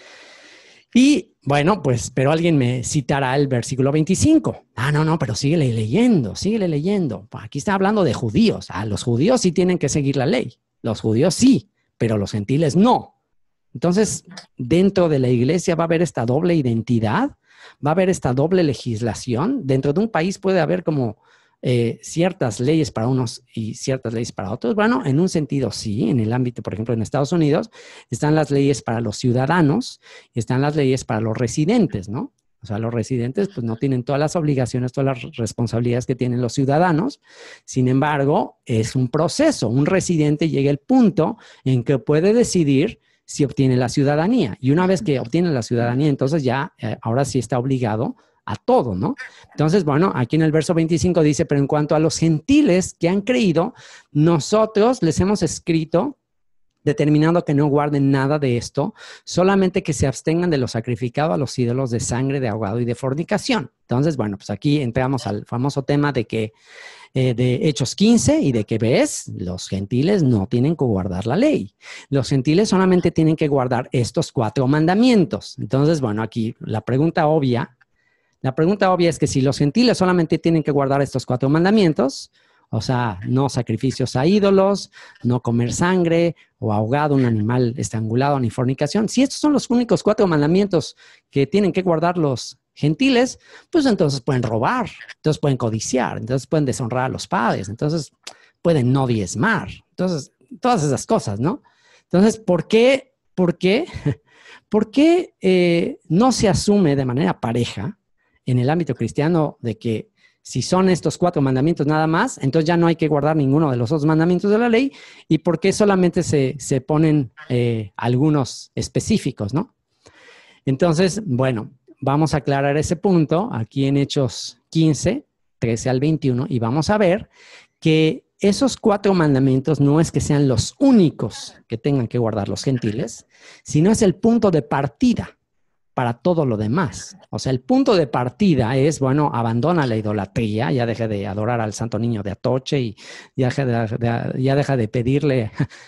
Y bueno, pues, pero alguien me citará el versículo veinticinco. Ah, no, no, pero síguele leyendo, síguele leyendo. Aquí está hablando de judíos. Ah, los judíos sí tienen que seguir la ley. Los judíos sí, pero los gentiles no. Entonces, dentro de la iglesia va a haber esta doble identidad, va a haber esta doble legislación. Dentro de un país puede haber como eh, ciertas leyes para unos y ciertas leyes para otros. Bueno, en un sentido sí, en el ámbito, por ejemplo, en Estados Unidos, están las leyes para los ciudadanos y están las leyes para los residentes, ¿no? O sea, los residentes pues no tienen todas las obligaciones, todas las responsabilidades que tienen los ciudadanos. Sin embargo, es un proceso. Un residente llega al punto en que puede decidir si obtiene la ciudadanía. Y una vez que obtiene la ciudadanía, entonces ya, eh, ahora sí está obligado a todo, ¿no? Entonces, bueno, aquí en el verso veinticinco dice, pero en cuanto a los gentiles que han creído, nosotros les hemos escrito determinando que no guarden nada de esto, solamente que se abstengan de lo sacrificado a los ídolos de sangre, de ahogado y de fornicación. Entonces, bueno, pues aquí entramos al famoso tema de que eh, de Hechos quince y de que ves, los gentiles no tienen que guardar la ley. Los gentiles solamente tienen que guardar estos cuatro mandamientos. Entonces, bueno, aquí la pregunta obvia, la pregunta obvia es que si los gentiles solamente tienen que guardar estos cuatro mandamientos, o sea, no sacrificios a ídolos, no comer sangre o ahogado un animal estrangulado ni fornicación. Si estos son los únicos cuatro mandamientos que tienen que guardar los gentiles, pues entonces pueden robar, entonces pueden codiciar, entonces pueden deshonrar a los padres, entonces pueden no diezmar. Entonces, todas esas cosas, ¿no? Entonces, ¿por qué, por qué, por qué eh, no se asume de manera pareja en el ámbito cristiano de que si son estos cuatro mandamientos nada más, entonces ya no hay que guardar ninguno de los otros mandamientos de la ley? ¿Y por qué solamente se, se ponen eh, algunos específicos, no? Entonces, bueno, vamos a aclarar ese punto aquí en Hechos quince, trece al veintiuno, y vamos a ver que esos cuatro mandamientos no es que sean los únicos que tengan que guardar los gentiles, sino es el punto de partida para todo lo demás. O sea, el punto de partida es, bueno, abandona la idolatría, ya deja de adorar al santo niño de Atoche y ya deja de, de, ya deja de pedirle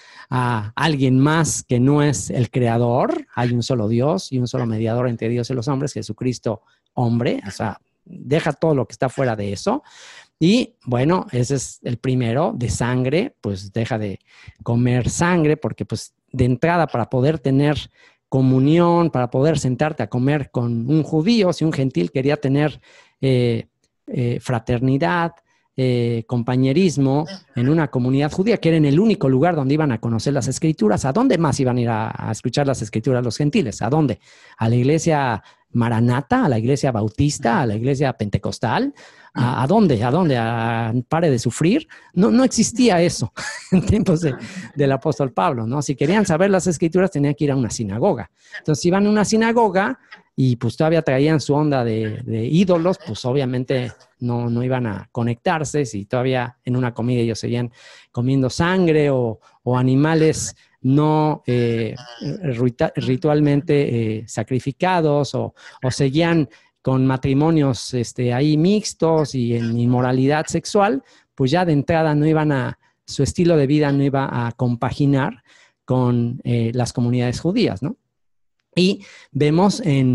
a alguien más que no es el creador. Hay un solo Dios y un solo mediador entre Dios y los hombres, Jesucristo hombre. O sea, deja todo lo que está fuera de eso. Y bueno, ese es el primero. De sangre, pues deja de comer sangre, porque pues de entrada, para poder tener comunión, para poder sentarte a comer con un judío, si un gentil quería tener eh, eh, fraternidad, eh, compañerismo en una comunidad judía, que era en el único lugar donde iban a conocer las escrituras. ¿A dónde más iban a ir a, a escuchar las escrituras los gentiles? ¿A dónde? ¿A la iglesia maranata? ¿A la iglesia bautista? ¿A la iglesia pentecostal? ¿A, a dónde? ¿A dónde? ¿A pare de sufrir? No, no existía eso en tiempos de, del apóstol Pablo, ¿no? Si querían saber las escrituras, tenían que ir a una sinagoga. Entonces, iban a una sinagoga y pues todavía traían su onda de, de ídolos, pues obviamente no, no iban a conectarse. Si todavía en una comida ellos seguían comiendo sangre o, o animales no eh, ritualmente eh, sacrificados o, o seguían con matrimonios este, ahí mixtos y en inmoralidad sexual, pues ya de entrada no iban a, su estilo de vida no iba a compaginar con eh, las comunidades judías, ¿no? Y vemos en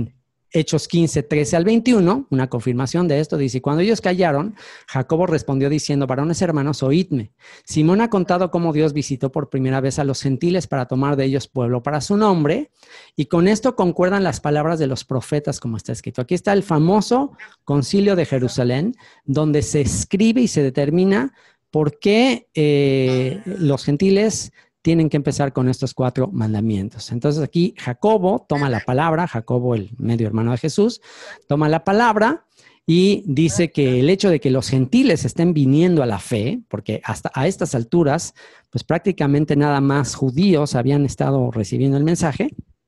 Hechos quince, trece al veintiuno, una confirmación de esto, dice, cuando ellos callaron, Jacobo respondió diciendo, varones hermanos, oídme. Simón ha contado cómo Dios visitó por primera vez a los gentiles para tomar de ellos pueblo para su nombre, y con esto concuerdan las palabras de los profetas, como está escrito. Aquí está el famoso Concilio de Jerusalén, donde se escribe y se determina por qué eh, los gentiles tienen que empezar con estos cuatro mandamientos. Entonces aquí Jacobo toma la palabra, Jacobo, el medio hermano de Jesús, toma la palabra y dice que el hecho de que los gentiles estén viniendo a la fe, porque hasta a estas alturas, pues prácticamente nada más judíos habían estado recibiendo el mensaje,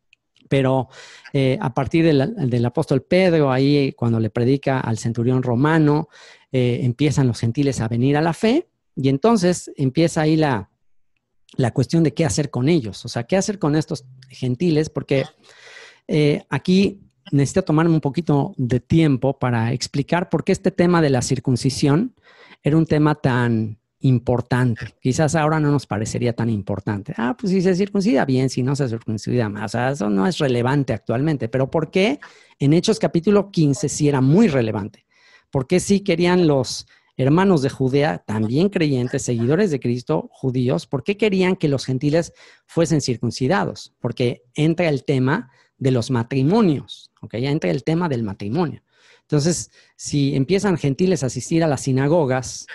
pero eh, a partir del, del apóstol Pedro, ahí cuando le predica al centurión romano, eh, empiezan los gentiles a venir a la fe, y entonces empieza ahí la la cuestión de qué hacer con ellos, o sea, qué hacer con estos gentiles, porque eh, aquí necesito tomarme un poquito de tiempo para explicar por qué este tema de la circuncisión era un tema tan importante. Quizás ahora no nos parecería tan importante. Ah, pues si se circuncida bien, si no se circuncida más. O sea, eso no es relevante actualmente, pero ¿por qué en Hechos capítulo quince sí era muy relevante? ¿Por qué sí querían los hermanos de Judea, también creyentes, seguidores de Cristo, judíos? ¿Por qué querían que los gentiles fuesen circuncidados? Porque entra el tema de los matrimonios, ¿ok? Ya entra el tema del matrimonio. Entonces, si empiezan gentiles a asistir a las sinagogas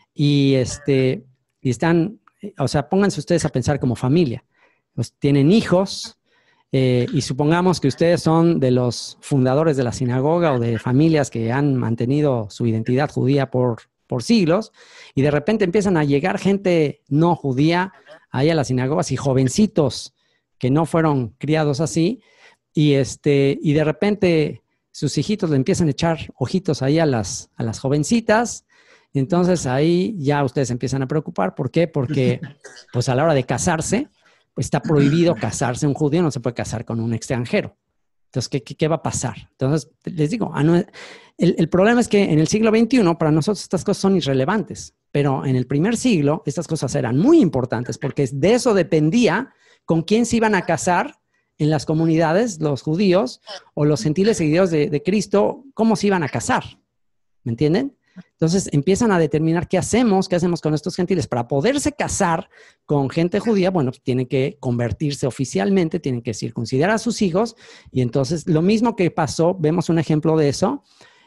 y, este, y están, o sea, pónganse ustedes a pensar como familia, pues tienen hijos, eh, y supongamos que ustedes son de los fundadores de la sinagoga o de familias que han mantenido su identidad judía por, por siglos, y de repente empiezan a llegar gente no judía ahí a las sinagogas y jovencitos que no fueron criados así, y, este, y de repente sus hijitos le empiezan a echar ojitos ahí a las, a las jovencitas, y entonces ahí ya ustedes empiezan a preocupar. ¿Por qué? Porque pues a la hora de casarse, está prohibido casarse. Un judío no se puede casar con un extranjero. Entonces, ¿qué, qué, qué va a pasar? Entonces, les digo, el, el problema es que en el siglo veintiuno para nosotros estas cosas son irrelevantes, pero en el primer siglo estas cosas eran muy importantes porque de eso dependía con quién se iban a casar en las comunidades, los judíos o los gentiles seguidores de, de Cristo, cómo se iban a casar. ¿Me entienden? Entonces empiezan a determinar qué hacemos, qué hacemos con estos gentiles. Para poderse casar con gente judía, bueno, pues tienen que convertirse oficialmente, tienen que circuncidar a sus hijos. Y entonces lo mismo que pasó, vemos un ejemplo de eso,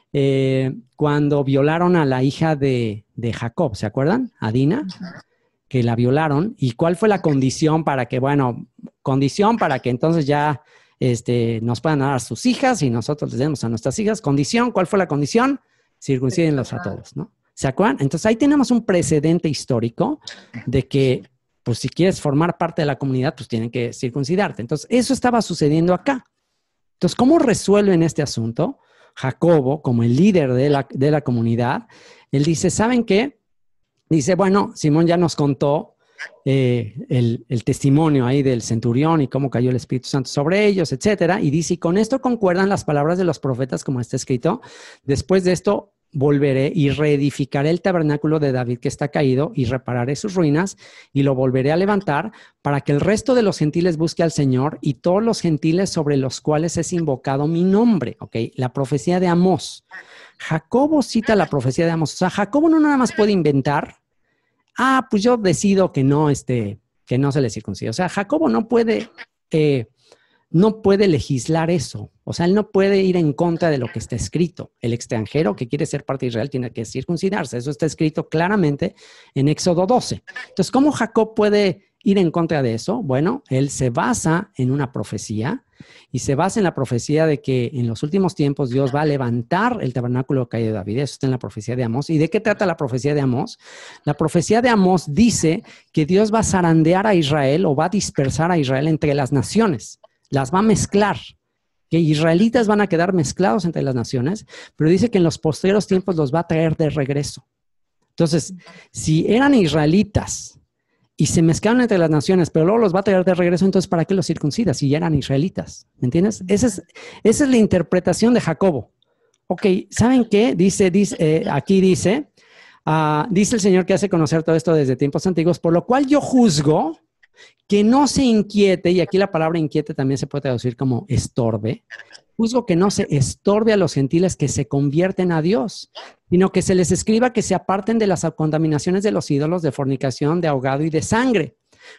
eh, cuando violaron a la hija de, de Jacob, ¿se acuerdan? A Dina, que la violaron. ¿Y cuál fue la condición para que, bueno, condición para que entonces ya este, nos puedan dar a sus hijas y nosotros les demos a nuestras hijas? Condición, ¿cuál fue la condición? Circuncídenlos a todos, ¿no? ¿Se acuerdan? Entonces ahí tenemos un precedente histórico de que, pues si quieres formar parte de la comunidad, pues tienen que circuncidarte. Entonces eso estaba sucediendo acá. Entonces, ¿cómo resuelven este asunto? Jacobo, como el líder de la, de la comunidad, él dice, ¿saben qué? Dice, bueno, Simón ya nos contó eh, el, el testimonio ahí del centurión y cómo cayó el Espíritu Santo sobre ellos, etcétera. Y dice, y con esto concuerdan las palabras de los profetas como está escrito. Después de esto volveré y reedificaré el tabernáculo de David que está caído y repararé sus ruinas y lo volveré a levantar para que el resto de los gentiles busque al Señor y todos los gentiles sobre los cuales es invocado mi nombre. Ok, la profecía de Amós. Jacobo cita la profecía de Amós. O sea, Jacobo no nada más puede inventar. Ah, pues yo decido que no, este, que no se le circuncide. O sea, Jacobo no puede, eh, no puede legislar eso. O sea, él no puede ir en contra de lo que está escrito. El extranjero que quiere ser parte de Israel tiene que circuncidarse. Eso está escrito claramente en Éxodo doce. Entonces, ¿cómo Jacob puede ir en contra de eso? Bueno, él se basa en una profecía y se basa en la profecía de que en los últimos tiempos Dios va a levantar el tabernáculo caído de David. Eso está en la profecía de Amós. ¿Y de qué trata la profecía de Amós? La profecía de Amós dice que Dios va a zarandear a Israel o va a dispersar a Israel entre las naciones. Las va a mezclar. Que israelitas van a quedar mezclados entre las naciones, pero dice que en los posteriores tiempos los va a traer de regreso. Entonces, si eran israelitas y se mezclaron entre las naciones, pero luego los va a traer de regreso, entonces ¿para qué los circuncida si ya eran israelitas? ¿Me entiendes? Esa es, esa es la interpretación de Jacobo. Ok, ¿saben qué? Dice, dice eh, aquí dice, uh, dice el Señor que hace conocer todo esto desde tiempos antiguos, por lo cual yo juzgo que no se inquiete, y aquí la palabra inquiete también se puede traducir como estorbe, juzgo que no se estorbe a los gentiles que se convierten a Dios, sino que se les escriba que se aparten de las contaminaciones de los ídolos, de fornicación, de ahogado y de sangre.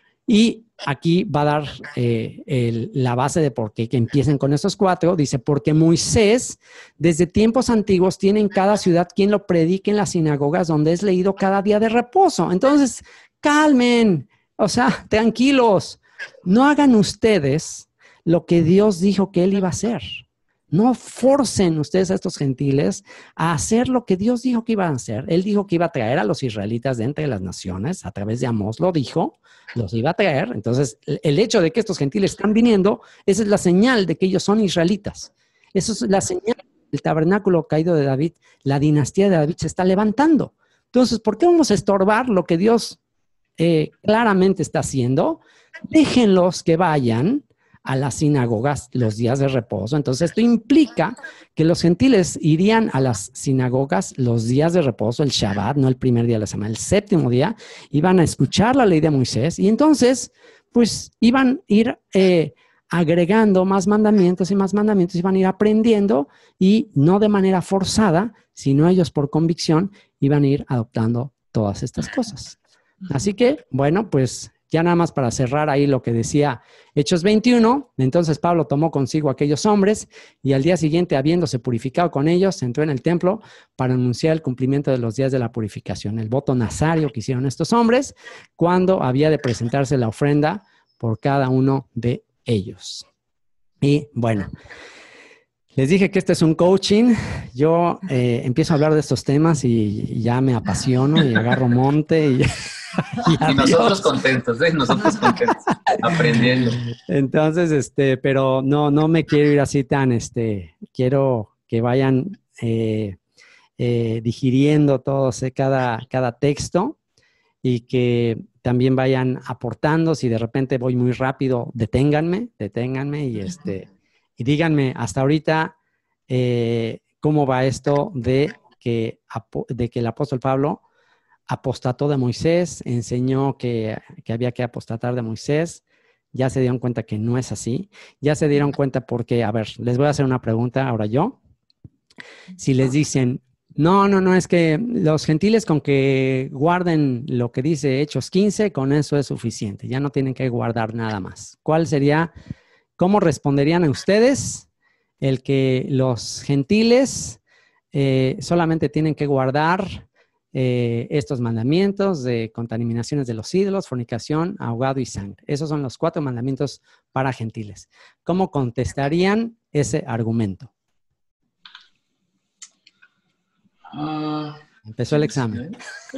Y aquí va a dar eh, el, la base de por qué que empiecen con estos cuatro. Dice, porque Moisés desde tiempos antiguos tiene en cada ciudad quien lo predique en las sinagogas donde es leído cada día de reposo. Entonces, calmen, o sea, tranquilos. No hagan ustedes lo que Dios dijo que él iba a hacer. No forcen ustedes a estos gentiles a hacer lo que Dios dijo que iban a hacer. Él dijo que iba a traer a los israelitas de entre las naciones, a través de Amós lo dijo, los iba a traer. Entonces, el hecho de que estos gentiles están viniendo, esa es la señal de que ellos son israelitas. Esa es la señal del tabernáculo caído de David. La dinastía de David se está levantando. Entonces, ¿por qué vamos a estorbar lo que Dios eh, claramente está haciendo? Déjenlos que vayan a las sinagogas los días de reposo. Entonces, esto implica que los gentiles irían a las sinagogas los días de reposo, el Shabbat, no el primer día de la semana, el séptimo día, iban a escuchar la ley de Moisés y entonces, pues, iban a ir eh, agregando más mandamientos y más mandamientos, iban a ir aprendiendo y no de manera forzada, sino ellos por convicción, iban a ir adoptando todas estas cosas. Así que, bueno, pues, ya nada más para cerrar ahí lo que decía Hechos veintiuno, entonces Pablo tomó consigo a aquellos hombres y al día siguiente, habiéndose purificado con ellos, entró en el templo para anunciar el cumplimiento de los días de la purificación, el voto nazario que hicieron estos hombres cuando había de presentarse la ofrenda por cada uno de ellos. Y bueno, les dije que este es un coaching. Yo eh, empiezo a hablar de estos temas y, y ya me apasiono y agarro monte y... Y, y nosotros contentos, ¿eh? Nosotros contentos, aprendiendo. Entonces, este, pero no, no me quiero ir así tan, este, quiero que vayan eh, eh, digiriendo todos, eh, cada, cada texto y que también vayan aportando. Si de repente voy muy rápido, deténganme, deténganme y, este, y díganme hasta ahorita eh, cómo va esto de que, de que el apóstol Pablo apostató de Moisés, enseñó que, que había que apostatar de Moisés. Ya se dieron cuenta que no es así. Ya se dieron cuenta porque, a ver, les voy a hacer una pregunta ahora yo. Si les dicen, no, no, no, es que los gentiles con que guarden lo que dice Hechos quince, con eso es suficiente. Ya no tienen que guardar nada más. ¿Cuál sería, cómo responderían a ustedes el que los gentiles eh, solamente tienen que guardar Eh, estos mandamientos de contaminaciones de los ídolos, fornicación, ahogado y sangre? Esos son los cuatro mandamientos para gentiles. ¿Cómo contestarían ese argumento? Uh, Empezó el examen.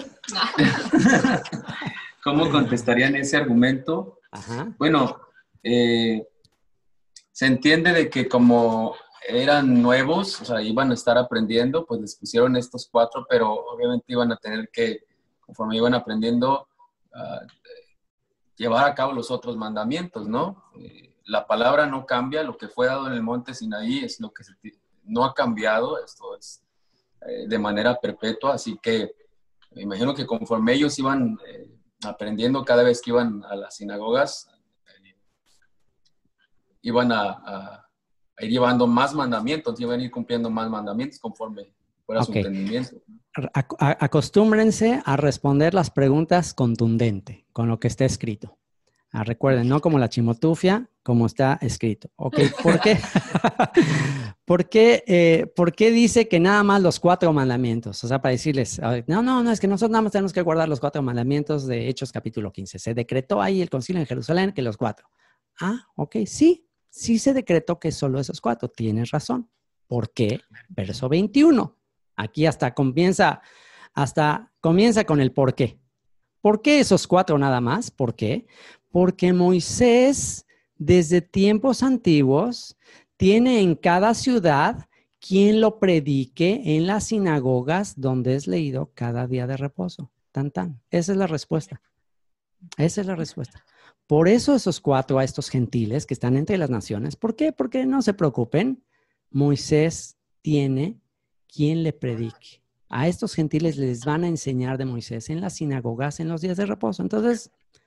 ¿Cómo contestarían ese argumento? Ajá. Bueno, eh, se entiende de que como eran nuevos, o sea, iban a estar aprendiendo, pues les pusieron estos cuatro, pero obviamente iban a tener que, conforme iban aprendiendo, uh, llevar a cabo los otros mandamientos, ¿no? Eh, la palabra no cambia, lo que fue dado en el monte Sinaí es lo que se, no ha cambiado, esto es eh, de manera perpetua, así que me imagino que conforme ellos iban eh, aprendiendo cada vez que iban a las sinagogas, eh, iban a... a a ir llevando más mandamientos, iban a ir cumpliendo más mandamientos conforme fuera okay. su entendimiento. Acostúmbrense a responder las preguntas contundente, con lo que está escrito. Ah, recuerden, no como la chimotufia, como está escrito. Ok, ¿por qué? ¿Por qué, eh, ¿Por qué dice que nada más los cuatro mandamientos? O sea, para decirles, no, no, no, es que nosotros nada más tenemos que guardar los cuatro mandamientos de Hechos capítulo quince. Se decretó ahí el concilio en Jerusalén que los cuatro. Ah, ok, sí. Sí se decretó que solo esos cuatro. Tienes razón. ¿Por qué? Verso veintiuno. Aquí hasta comienza, hasta comienza con el por qué. ¿Por qué esos cuatro nada más? ¿Por qué? Porque Moisés, desde tiempos antiguos, tiene en cada ciudad quien lo predique en las sinagogas donde es leído cada día de reposo. Tan, tan. Esa es la respuesta. Esa es la respuesta. Por eso esos cuatro a estos gentiles que están entre las naciones. ¿Por qué? Porque no se preocupen. Moisés tiene quien le predique. A estos gentiles les van a enseñar de Moisés en las sinagogas en los días de reposo. Entonces,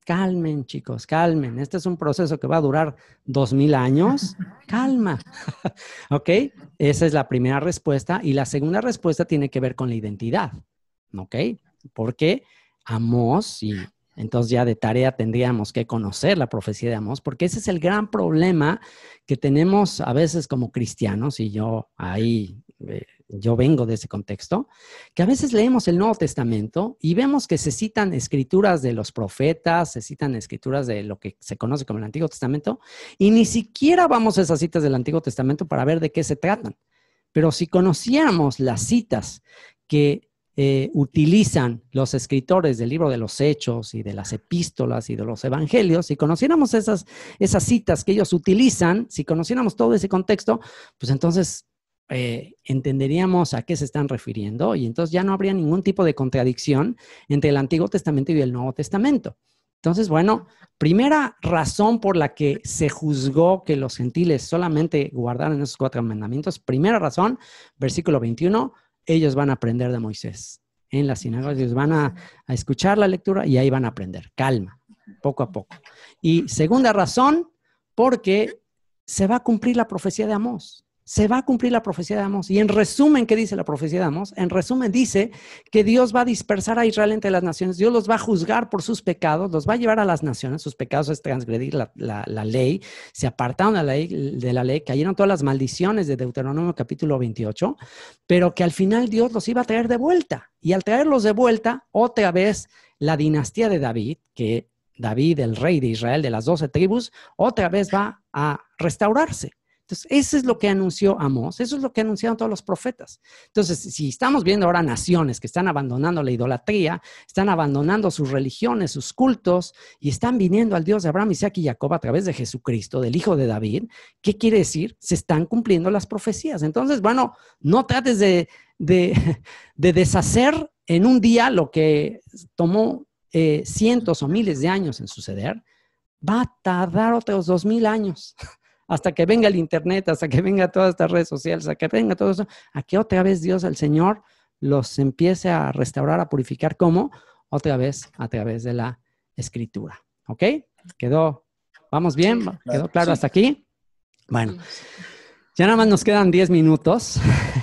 Calmen, chicos, calmen. Este es un proceso que va a durar dos mil años. Calma. ¿Ok? Esa es la primera respuesta. Y la segunda respuesta tiene que ver con la identidad. ¿Ok? Porque Amós, y entonces ya de tarea tendríamos que conocer la profecía de Amós, porque ese es el gran problema que tenemos a veces como cristianos, y yo ahí... Eh, yo vengo de ese contexto, que a veces leemos el Nuevo Testamento y vemos que se citan escrituras de los profetas, se citan escrituras de lo que se conoce como el Antiguo Testamento, y ni siquiera vamos a esas citas del Antiguo Testamento para ver de qué se tratan. Pero si conociéramos las citas que eh, utilizan los escritores del libro de los Hechos y de las epístolas y de los evangelios, si conociéramos esas, esas citas que ellos utilizan, si conociéramos todo ese contexto, pues entonces... Eh, entenderíamos a qué se están refiriendo y entonces ya no habría ningún tipo de contradicción entre el Antiguo Testamento y el Nuevo Testamento. Entonces, bueno, primera razón por la que se juzgó que los gentiles solamente guardaran esos cuatro mandamientos, primera razón, versículo veintiuno, ellos van a aprender de Moisés. En las sinagogas ellos van a, a escuchar la lectura y ahí van a aprender. Calma, poco a poco. Y segunda razón, porque se va a cumplir la profecía de Amós. Se va a cumplir la profecía de Amós. Y en resumen, ¿qué dice la profecía de Amós? En resumen, dice que Dios va a dispersar a Israel entre las naciones. Dios los va a juzgar por sus pecados, los va a llevar a las naciones. Sus pecados es transgredir la, la, la ley. Se apartaron de la, ley, de la ley, cayeron todas las maldiciones de Deuteronomio capítulo veintiocho, pero que al final Dios los iba a traer de vuelta. Y al traerlos de vuelta, otra vez la dinastía de David, que David, el rey de Israel, de las doce tribus, otra vez va a restaurarse. Entonces, eso es lo que anunció Amós, eso es lo que anunciaron todos los profetas. Entonces, si estamos viendo ahora naciones que están abandonando la idolatría, están abandonando sus religiones, sus cultos, y están viniendo al Dios de Abraham, Isaac y Jacob a través de Jesucristo, del Hijo de David, ¿qué quiere decir? Se están cumpliendo las profecías. Entonces, bueno, no trates de, de, de deshacer en un día lo que tomó eh, cientos o miles de años en suceder. Va a tardar otros dos mil años. Hasta que venga el internet, hasta que venga todas estas redes sociales, hasta que venga todo eso, a que otra vez Dios, el Señor, los empiece a restaurar, a purificar. ¿Cómo? Otra vez a través de la Escritura. ¿Ok? ¿Quedó? ¿Vamos bien? ¿Quedó claro hasta aquí? Bueno, ya nada más nos quedan diez minutos.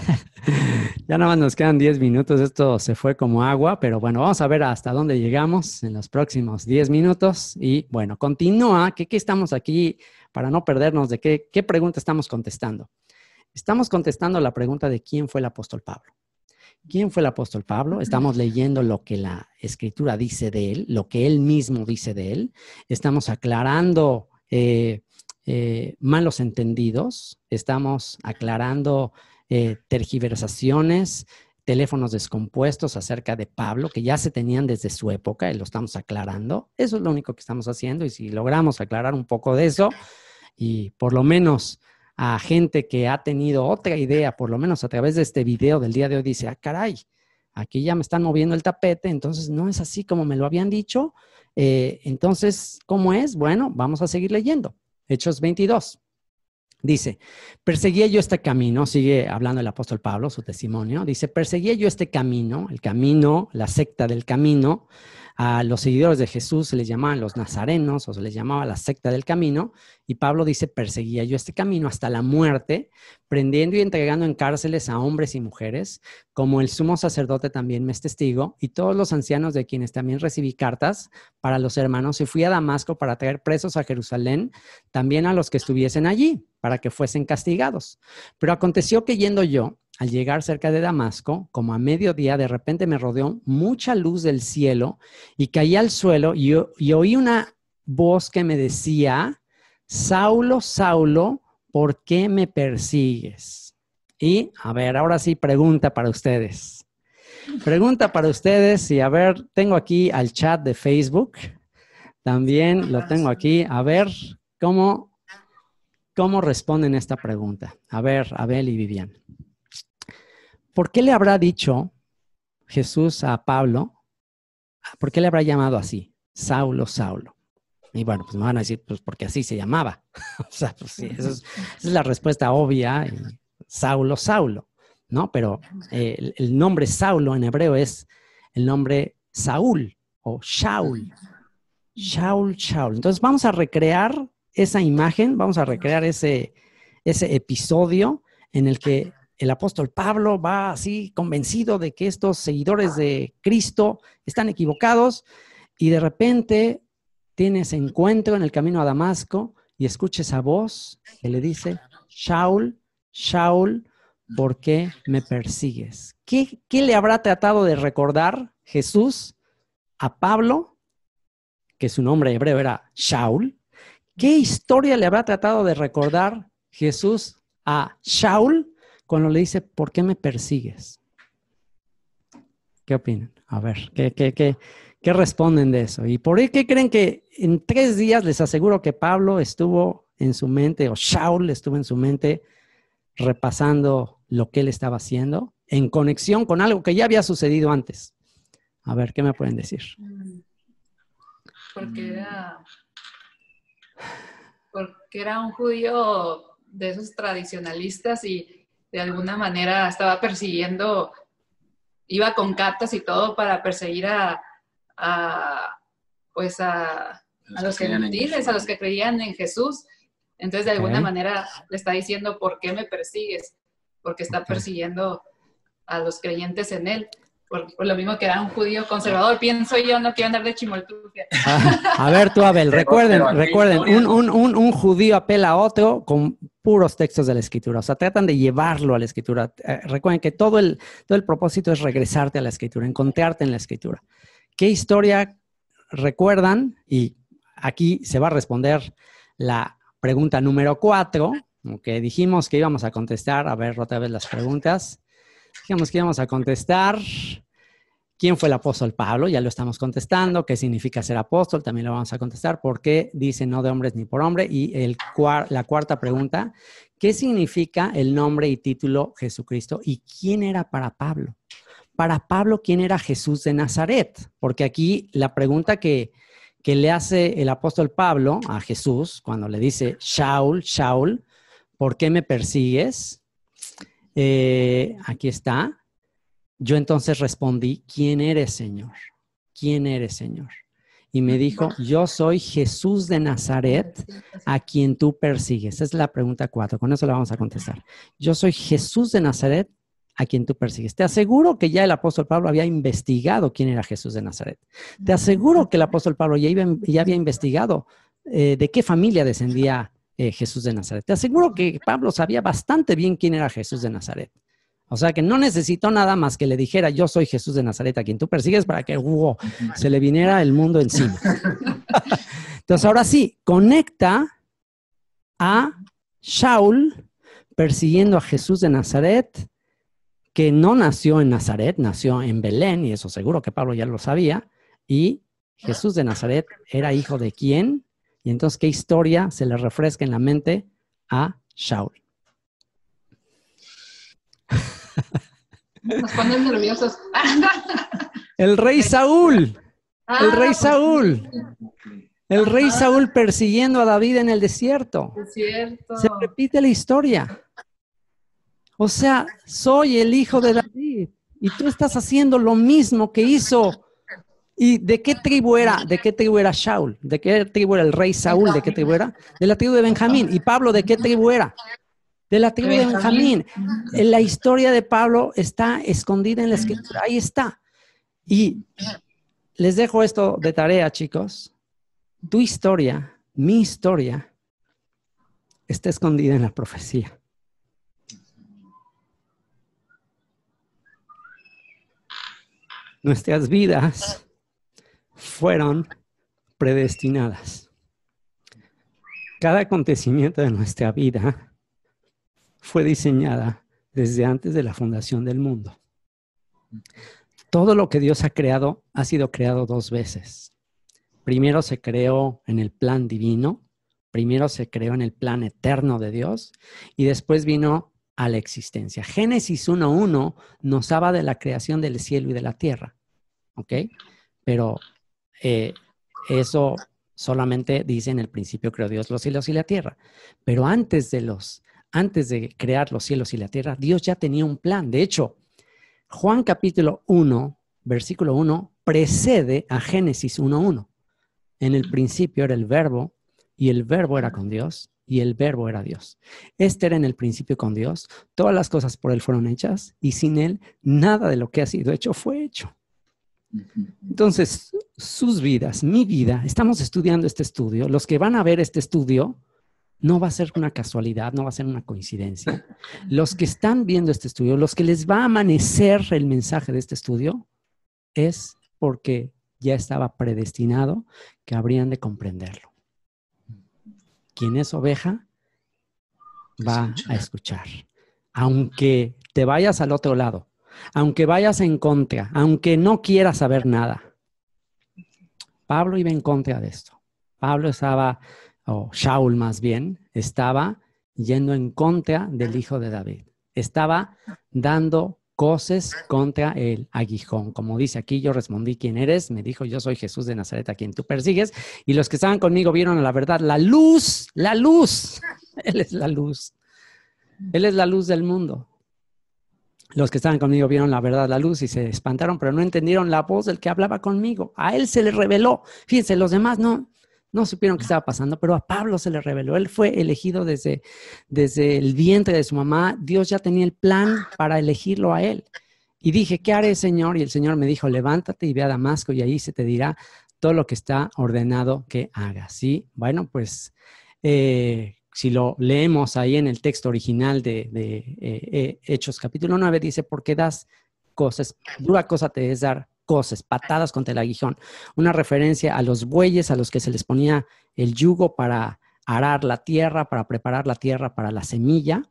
Ya nada más nos quedan diez minutos. Esto se fue como agua, pero bueno, vamos a ver hasta dónde llegamos en los próximos diez minutos. Y bueno, continúa, que, que estamos aquí para no perdernos de qué, qué pregunta estamos contestando. Estamos contestando la pregunta de quién fue el apóstol Pablo. ¿Quién fue el apóstol Pablo? Estamos leyendo lo que la Escritura dice de él, lo que él mismo dice de él. Estamos aclarando eh, eh, malos entendidos. Estamos aclarando eh, tergiversaciones, teléfonos descompuestos acerca de Pablo, que ya se tenían desde su época y lo estamos aclarando. Eso es lo único que estamos haciendo, y si logramos aclarar un poco de eso, y por lo menos a gente que ha tenido otra idea, por lo menos a través de este video del día de hoy, dice, ah, caray, aquí ya me están moviendo el tapete, entonces no es así como me lo habían dicho. Eh, entonces, ¿cómo es? Bueno, vamos a seguir leyendo. Hechos veintidós. Dice, perseguía yo este camino, sigue hablando el apóstol Pablo, su testimonio, dice, perseguía yo este camino, el camino, la secta del camino, a los seguidores de Jesús se les llamaban los nazarenos o se les llamaba la secta del camino, y Pablo dice, perseguía yo este camino hasta la muerte, prendiendo y entregando en cárceles a hombres y mujeres, como el sumo sacerdote también me es testigo, y todos los ancianos de quienes también recibí cartas para los hermanos, y fui a Damasco para traer presos a Jerusalén, también a los que estuviesen allí, para que fuesen castigados. Pero aconteció que yendo yo, al llegar cerca de Damasco, como a mediodía, de repente me rodeó mucha luz del cielo y caí al suelo y, y oí una voz que me decía, Saulo, Saulo, ¿por qué me persigues? Y, a ver, ahora sí, pregunta para ustedes. Pregunta para ustedes y, a ver, tengo aquí al chat de Facebook. También lo tengo aquí. A ver, ¿cómo, cómo responden esta pregunta? A ver, Abel y Vivian. ¿Por qué le habrá dicho Jesús a Pablo? ¿Por qué le habrá llamado así? Saulo, Saulo. Y bueno, pues me van a decir, pues porque así se llamaba. O sea, pues sí, esa es, esa es la respuesta obvia. Saulo, Saulo, ¿no? Pero eh, el, el nombre Saulo en hebreo es el nombre Saúl o Shaul. Shaul, Shaul. Entonces vamos a recrear esa imagen, vamos a recrear ese, ese episodio en el que el apóstol Pablo va así convencido de que estos seguidores de Cristo están equivocados y de repente tiene ese encuentro en el camino a Damasco y escucha esa voz que le dice, Shaul, Shaul, ¿por qué me persigues? ¿Qué, qué le habrá tratado de recordar Jesús a Pablo, que su nombre hebreo era Shaul? ¿Qué historia le habrá tratado de recordar Jesús a Shaul cuando le dice, ¿por qué me persigues? ¿Qué opinan? A ver, ¿qué, qué, qué, qué responden de eso? ¿Y por qué creen que en tres días les aseguro que Pablo estuvo en su mente, o Shaul estuvo en su mente, repasando lo que él estaba haciendo en conexión con algo que ya había sucedido antes? A ver, ¿qué me pueden decir? Porque era, porque era un judío de esos tradicionalistas y de alguna manera estaba persiguiendo, iba con cartas y todo para perseguir a, a pues a, a los gentiles, a los que creían en Jesús. Entonces, de alguna okay. manera le está diciendo, ¿por qué me persigues? Porque está okay. persiguiendo a los creyentes en él. Por, por lo mismo que era un judío conservador, pienso yo, no quiero andar de chimoltrufia. Ah, a ver tú, Abel, recuerden, recuerden, un, un, un, un judío apela a otro con puros textos de la Escritura, o sea, tratan de llevarlo a la Escritura. Eh, recuerden que todo el, todo el propósito es regresarte a la Escritura, encontrarte en la Escritura. ¿Qué historia recuerdan? Y aquí se va a responder la pregunta número cuatro, que dijimos que íbamos a contestar. A ver, otra vez las preguntas. Dijimos que íbamos a contestar. ¿Quién fue el apóstol Pablo? Ya lo estamos contestando. ¿Qué significa ser apóstol? También lo vamos a contestar. ¿Por qué dice no de hombres ni por hombre? Y el, la cuarta pregunta, ¿qué significa el nombre y título Jesucristo? ¿Y quién era para Pablo? Para Pablo, ¿quién era Jesús de Nazaret? Porque aquí la pregunta que, que le hace el apóstol Pablo a Jesús, cuando le dice, Shaul, Shaul, ¿por qué me persigues? Eh, aquí está. Yo entonces respondí, ¿quién eres, Señor? ¿Quién eres, Señor? Y me dijo, yo soy Jesús de Nazaret, a quien tú persigues. Esa es la pregunta cuatro, con eso la vamos a contestar. Yo soy Jesús de Nazaret, a quien tú persigues. Te aseguro que ya el apóstol Pablo había investigado quién era Jesús de Nazaret. Te aseguro que el apóstol Pablo ya, iba, ya había investigado eh, de qué familia descendía eh, Jesús de Nazaret. Te aseguro que Pablo sabía bastante bien quién era Jesús de Nazaret. O sea que no necesitó nada más que le dijera, yo soy Jesús de Nazaret, a quien tú persigues, para que wow, se le viniera el mundo encima. Entonces, ahora sí, conecta a Shaul persiguiendo a Jesús de Nazaret, que no nació en Nazaret, nació en Belén, y eso seguro que Pablo ya lo sabía. Y Jesús de Nazaret era hijo de quién, y entonces, ¿qué historia se le refresca en la mente a Shaul? Nos ponen nerviosos. El rey Saúl. El rey Saúl. El rey Saúl persiguiendo a David en el desierto. Es cierto. Se repite la historia. O sea, soy el hijo de David y tú estás haciendo lo mismo que hizo. ¿Y de qué tribu era? ¿De qué tribu era Shaul? ¿De qué tribu era el rey Saúl? ¿De qué tribu era? De la tribu de Benjamín. ¿Y Pablo de qué tribu era? De la tribu de Benjamín. La historia de Pablo está escondida en la Escritura. Ahí está. Y les dejo esto de tarea, chicos. Tu historia, mi historia, está escondida en la profecía. Nuestras vidas fueron predestinadas. Cada acontecimiento de nuestra vida fue diseñada desde antes de la fundación del mundo. Todo lo que Dios ha creado ha sido creado dos veces. Primero se creó en el plan divino, primero se creó en el plan eterno de Dios y después vino a la existencia. Génesis uno uno nos habla de la creación del cielo y de la tierra, ¿ok? Pero eh, eso solamente dice en el principio creó Dios los cielos y la tierra. Pero antes de los Antes de crear los cielos y la tierra, Dios ya tenía un plan. De hecho, Juan capítulo uno, versículo uno, precede a Génesis uno uno. En el principio era el verbo, y el verbo era con Dios, y el verbo era Dios. Este era en el principio con Dios. Todas las cosas por él fueron hechas, y sin él nada de lo que ha sido hecho fue hecho. Entonces, sus vidas, mi vida, estamos estudiando este estudio. Los que van a ver este estudio, no va a ser una casualidad, no va a ser una coincidencia. Los que están viendo este estudio, los que les va a amanecer el mensaje de este estudio, es porque ya estaba predestinado que habrían de comprenderlo. Quien es oveja va a escuchar. Aunque te vayas al otro lado, aunque vayas en contra, aunque no quieras saber nada. Pablo iba en contra de esto. Pablo estaba, o Shaul más bien, estaba yendo en contra del hijo de David. Estaba dando coces contra el aguijón. Como dice aquí, yo respondí, ¿quién eres? Me dijo, yo soy Jesús de Nazaret, a quien tú persigues. Y los que estaban conmigo vieron a la verdad, la luz, la luz. Él es la luz. Él es la luz del mundo. Los que estaban conmigo vieron la verdad, la luz, y se espantaron, pero no entendieron la voz del que hablaba conmigo. A él se le reveló. Fíjense, los demás no, no supieron qué estaba pasando, pero a Pablo se le reveló. Él fue elegido desde, desde el vientre de su mamá. Dios ya tenía el plan para elegirlo a él. Y dije, ¿qué haré, Señor? Y el Señor me dijo, levántate y ve a Damasco, y ahí se te dirá todo lo que está ordenado que hagas. ¿Sí? Bueno, pues... Eh, si lo leemos ahí en el texto original de, de eh, eh, Hechos capítulo nueve, dice, porque das cosas, dura cosa te es dar cosas, patadas contra el aguijón. Una referencia a los bueyes a los que se les ponía el yugo para arar la tierra, para preparar la tierra para la semilla.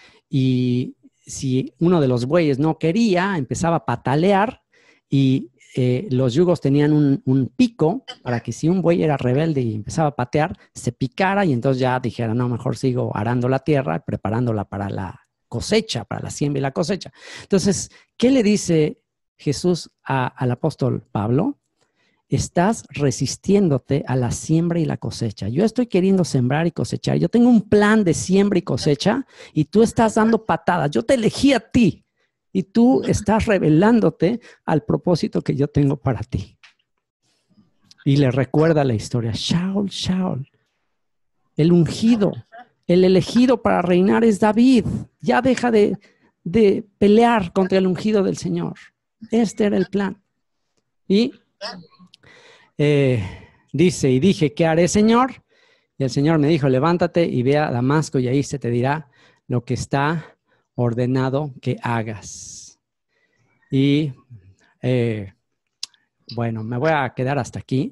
Y si uno de los bueyes no quería, empezaba a patalear, y Eh, los yugos tenían un, un pico para que si un buey era rebelde y empezaba a patear, se picara y entonces ya dijera, no, mejor sigo arando la tierra, preparándola para la cosecha, para la siembra y la cosecha. Entonces, ¿qué le dice Jesús a, al apóstol Pablo? Estás resistiéndote a la siembra y la cosecha. Yo estoy queriendo sembrar y cosechar. Yo tengo un plan de siembra y cosecha y tú estás dando patadas. Yo te elegí a ti. Y tú estás revelándote al propósito que yo tengo para ti. Y le recuerda la historia. Shaul, Shaul, el ungido, el elegido para reinar es David. Ya deja de, de pelear contra el ungido del Señor. Este era el plan. Y eh, dice, y dije, ¿qué haré, Señor? Y el Señor me dijo, levántate y ve a Damasco, y ahí se te dirá lo que está ordenado que hagas. Y eh, bueno, me voy a quedar hasta aquí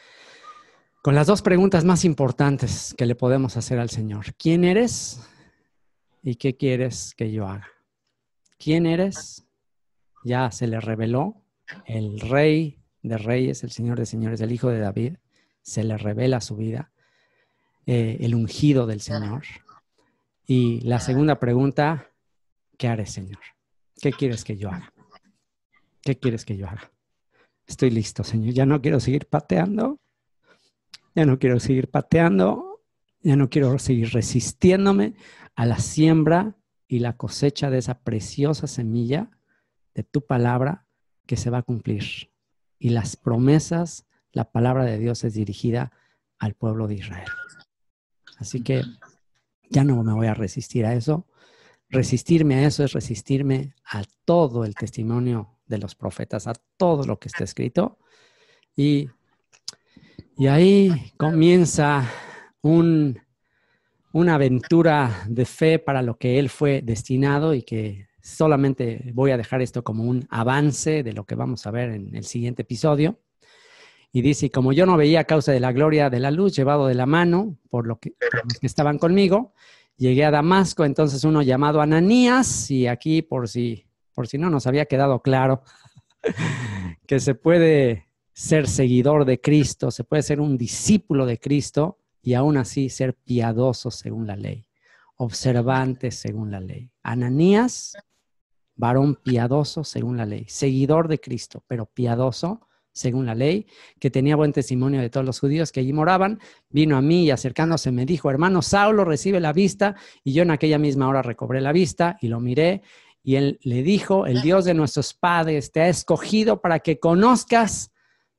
con las dos preguntas más importantes que le podemos hacer al Señor. ¿Quién eres y qué quieres que yo haga? ¿Quién eres? Ya se le reveló. El Rey de Reyes, el Señor de Señores, el Hijo de David, se le revela su vida. Eh, el ungido del Señor. Y la segunda pregunta, ¿qué haré, Señor? ¿Qué quieres que yo haga? ¿Qué quieres que yo haga? Estoy listo, Señor. Ya no quiero seguir pateando. Ya no quiero seguir pateando. Ya no quiero seguir resistiéndome a la siembra y la cosecha de esa preciosa semilla de tu palabra que se va a cumplir. Y las promesas, la palabra de Dios es dirigida al pueblo de Israel. Así que ya no me voy a resistir a eso. Resistirme a eso es resistirme a todo el testimonio de los profetas, a todo lo que está escrito. Y, y ahí comienza un, una aventura de fe para lo que él fue destinado, y que solamente voy a dejar esto como un avance de lo que vamos a ver en el siguiente episodio. Y dice, como yo no veía a causa de la gloria de la luz, llevado de la mano por, lo que, por los que estaban conmigo, llegué a Damasco, entonces uno llamado Ananías, y aquí por si, por si no nos había quedado claro, que se puede ser seguidor de Cristo, se puede ser un discípulo de Cristo y aún así ser piadoso según la ley, observante según la ley. Ananías, varón piadoso según la ley, seguidor de Cristo, pero piadoso según la ley, que tenía buen testimonio de todos los judíos que allí moraban, vino a mí y acercándose me dijo, hermano Saulo, recibe la vista, y yo en aquella misma hora recobré la vista y lo miré, y él le dijo, el Dios de nuestros padres te ha escogido para que conozcas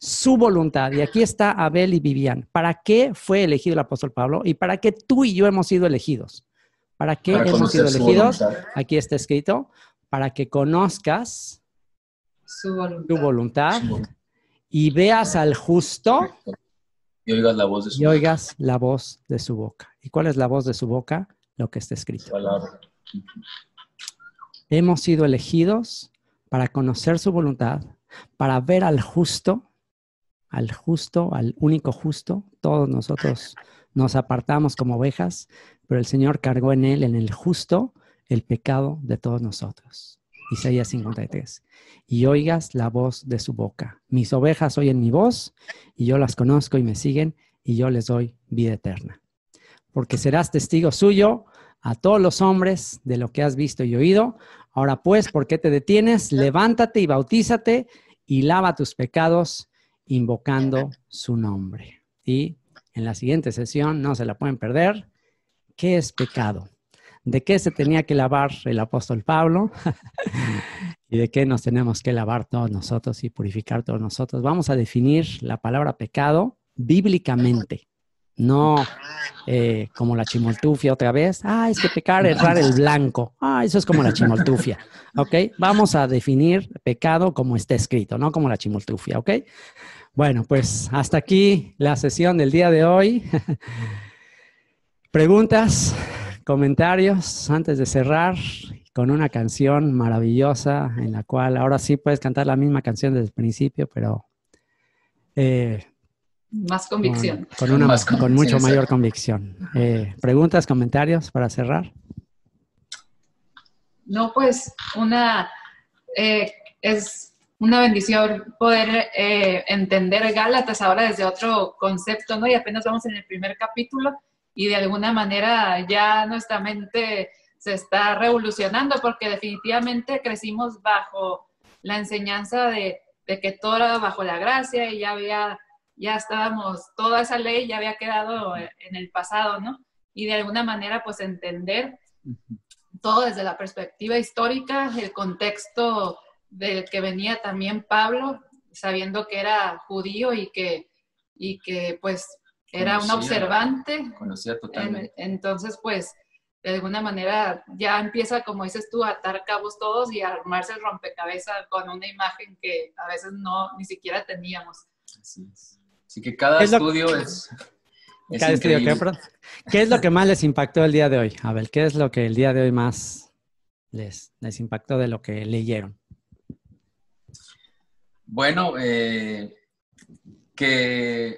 su voluntad. Y aquí está Abel y Vivian. ¿Para qué fue elegido el apóstol Pablo? ¿Y para qué tú y yo hemos sido elegidos? ¿Para qué Para hemos sido conocer su elegidos? voluntad. Aquí está escrito, para que conozcas Su voluntad. tu voluntad Su voluntad. y veas al justo Y oigas la voz de su y oigas la voz de su boca. ¿Y cuál es la voz de su boca? Lo que está escrito. palabra. Hemos sido elegidos para conocer su voluntad, para ver al justo, al justo, al único justo. Todos nosotros nos apartamos como ovejas, pero el Señor cargó en él, en el justo, el pecado de todos nosotros. Isaías cincuenta y tres. Y oigas la voz de su boca. Mis ovejas oyen mi voz, y yo las conozco y me siguen, y yo les doy vida eterna. Porque serás testigo suyo a todos los hombres de lo que has visto y oído. Ahora pues, ¿por qué te detienes? Levántate y bautízate y lava tus pecados invocando su nombre. Y en la siguiente sesión, no se la pueden perder, ¿qué es pecado? ¿De qué se tenía que lavar el apóstol Pablo? ¿Y de qué nos tenemos que lavar todos nosotros y purificar todos nosotros? Vamos a definir la palabra pecado bíblicamente. No eh, como la chimoltufia otra vez. Ah, es que pecar es errar el blanco. Ah, eso es como la chimoltufia. ¿Ok? Vamos a definir pecado como está escrito, no como la chimoltufia. ¿Ok? Bueno, pues hasta aquí la sesión del día de hoy. Preguntas, comentarios antes de cerrar con una canción maravillosa en la cual ahora sí puedes cantar la misma canción desde el principio, pero eh, más convicción. Con, con, una, más con convicción, mucho mayor exacto. convicción. Eh, ¿Preguntas, comentarios para cerrar? No, pues una eh, es una bendición poder eh, entender Gálatas ahora desde otro concepto, ¿no? Y apenas vamos en el primer capítulo y de alguna manera ya nuestra mente se está revolucionando porque definitivamente crecimos bajo la enseñanza de, de que todo era bajo la gracia y ya había, ya estábamos, toda esa ley ya había quedado en el pasado, ¿no? Y de alguna manera pues entender todo desde la perspectiva histórica, el contexto del que venía también Pablo, sabiendo que era judío y que, y que pues era Conocía, un observante. Conocía totalmente. En, entonces, pues, de alguna manera ya empieza, como dices tú, a atar cabos todos y a armarse el rompecabezas con una imagen que a veces no, ni siquiera teníamos. Así es. Así que cada es lo, estudio es, es cada estudio, increíble. ¿qué, perdón? ¿Qué es lo que más les impactó el día de hoy? A ver, ¿qué es lo que el día de hoy más les, les impactó de lo que leyeron? Bueno, eh, que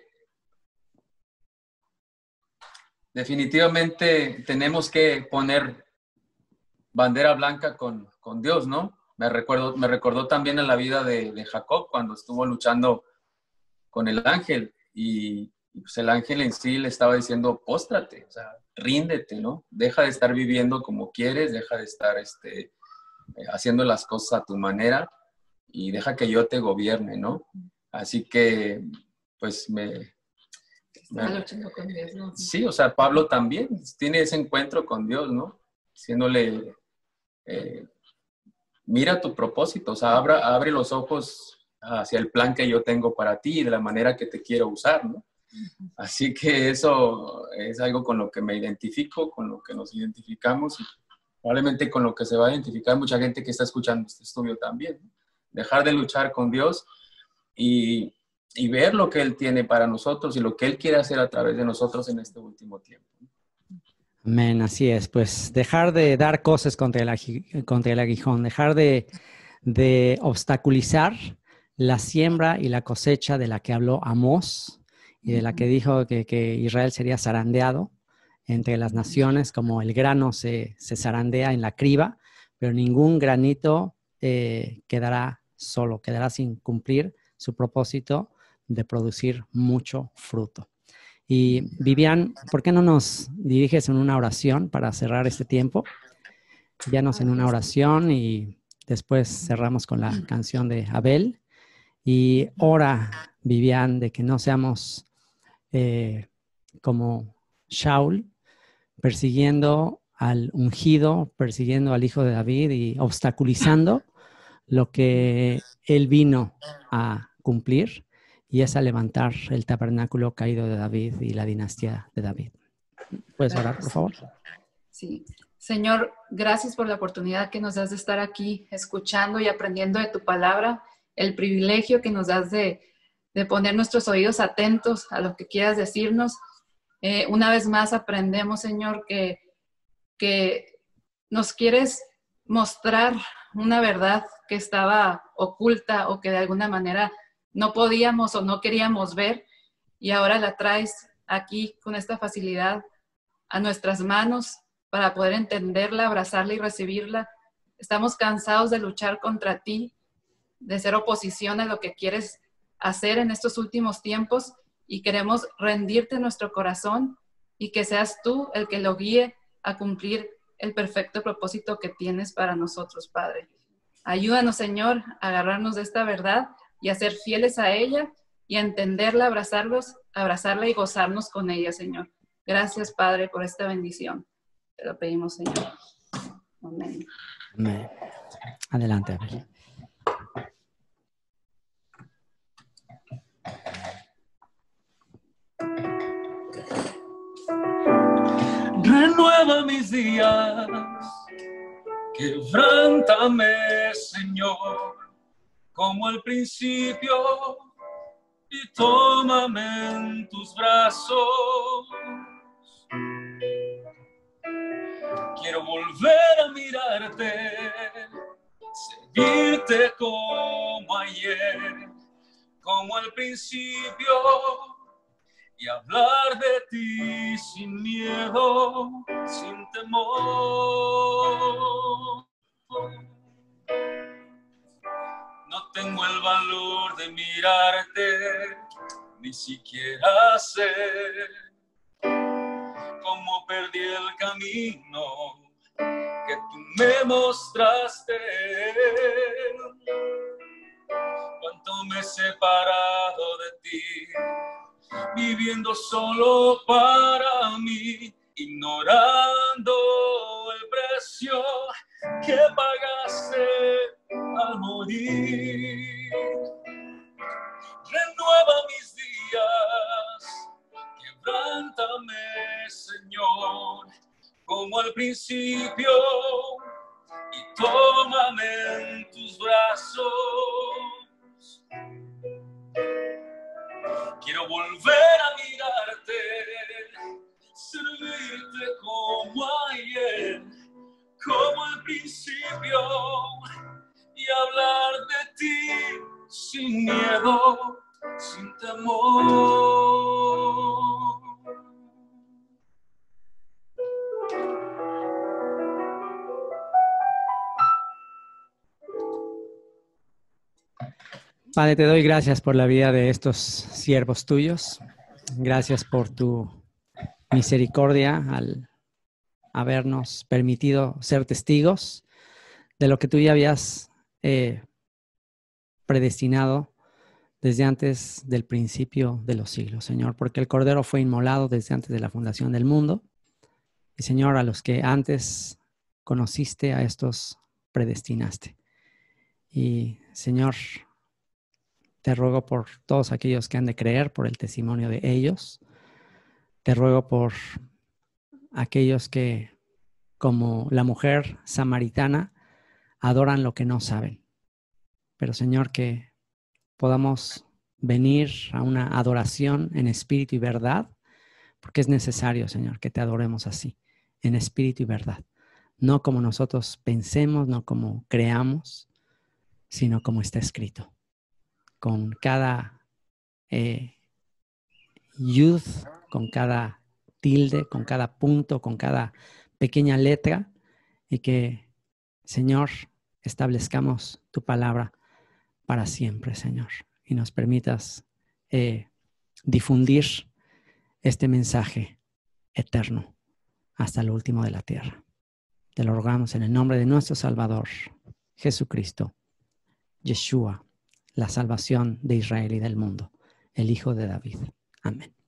definitivamente tenemos que poner bandera blanca con, con Dios, ¿no? Me, recuerdo, me recordó también a la vida de, de Jacob cuando estuvo luchando con el ángel y, y pues el ángel en sí le estaba diciendo, póstrate, o sea, ríndete, ¿no? Deja de estar viviendo como quieres, deja de estar este, eh, haciendo las cosas a tu manera y deja que yo te gobierne, ¿no? Así que, pues me... Estaba luchando con Dios, ¿no? Sí, o sea, Pablo también tiene ese encuentro con Dios, ¿no? Diciéndole, eh, mira tu propósito, o sea, abra, abre los ojos hacia el plan que yo tengo para ti y de la manera que te quiero usar, ¿no? Así que eso es algo con lo que me identifico, con lo que nos identificamos y probablemente con lo que se va a identificar mucha gente que está escuchando este estudio también, ¿no? Dejar de luchar con Dios y, y ver lo que Él tiene para nosotros y lo que Él quiere hacer a través de nosotros en este último tiempo. Amén, así es. Pues dejar de dar cosas contra el, contra el aguijón, dejar de, de obstaculizar la siembra y la cosecha de la que habló Amós y de la que dijo que, que Israel sería zarandeado entre las naciones, como el grano se, se zarandea en la criba, pero ningún granito eh, quedará solo, quedará sin cumplir su propósito de producir mucho fruto. Y Vivian, ¿por qué no nos diriges en una oración para cerrar este tiempo? Guíanos en una oración y después cerramos con la canción de Abel. Y ora, Vivian, de que no seamos eh, como Shaul, persiguiendo al ungido, persiguiendo al hijo de David y obstaculizando lo que él vino a cumplir, y es a levantar el tabernáculo caído de David y la dinastía de David. ¿Puedes orar, por favor? Sí. Señor, gracias por la oportunidad que nos das de estar aquí escuchando y aprendiendo de tu palabra, el privilegio que nos das de, de poner nuestros oídos atentos a lo que quieras decirnos. Eh, una vez más aprendemos, Señor, que, que nos quieres mostrar una verdad que estaba oculta o que de alguna manera no podíamos o no queríamos ver, y ahora la traes aquí con esta facilidad a nuestras manos para poder entenderla, abrazarla y recibirla. Estamos cansados de luchar contra ti, de ser oposición a lo que quieres hacer en estos últimos tiempos, y queremos rendirte nuestro corazón y que seas tú el que lo guíe a cumplir el perfecto propósito que tienes para nosotros, Padre. Ayúdanos, Señor, a agarrarnos de esta verdad y a ser fieles a ella y a entenderla, abrazarlos, abrazarla y gozarnos con ella, Señor. Gracias, Padre, por esta bendición. Te lo pedimos, Señor. Amén. Amén. Adelante, Abel. Renueva mis días, quebrántame, Señor, como al principio, y tómame en tus brazos. Quiero volver a mirarte, seguirte como ayer, como al principio, y hablar de ti sin miedo, sin temor. No tengo el valor de mirarte, ni siquiera sé cómo perdí el camino que tú me mostraste. Cuánto me he separado de ti, viviendo solo para mí, ignorando el precio que pagaste al morir. Renueva mis días, quebrántame, Señor, como al principio, y tómame en tus brazos. Quiero volver a mirarte, servirte como ayer, como al principio, y hablar de ti sin miedo, sin temor. Padre, te doy gracias por la vida de estos siervos tuyos. Gracias por tu misericordia al habernos permitido ser testigos de lo que tú ya habías eh, predestinado desde antes del principio de los siglos, Señor, porque el Cordero fue inmolado desde antes de la fundación del mundo. Y, Señor, a los que antes conociste, a estos predestinaste. Y, Señor, te ruego por todos aquellos que han de creer, por el testimonio de ellos. Te ruego por aquellos que, como la mujer samaritana, adoran lo que no saben. Pero, Señor, que podamos venir a una adoración en espíritu y verdad, porque es necesario, Señor, que te adoremos así, en espíritu y verdad. No como nosotros pensemos, no como creamos, sino como está escrito. Con cada eh, yud, con cada tilde, con cada punto, con cada pequeña letra, y que, Señor, establezcamos tu palabra para siempre, Señor, y nos permitas eh, difundir este mensaje eterno hasta lo último de la tierra. Te lo rogamos en el nombre de nuestro Salvador, Jesucristo, Yeshua, la salvación de Israel y del mundo, el Hijo de David. Amén.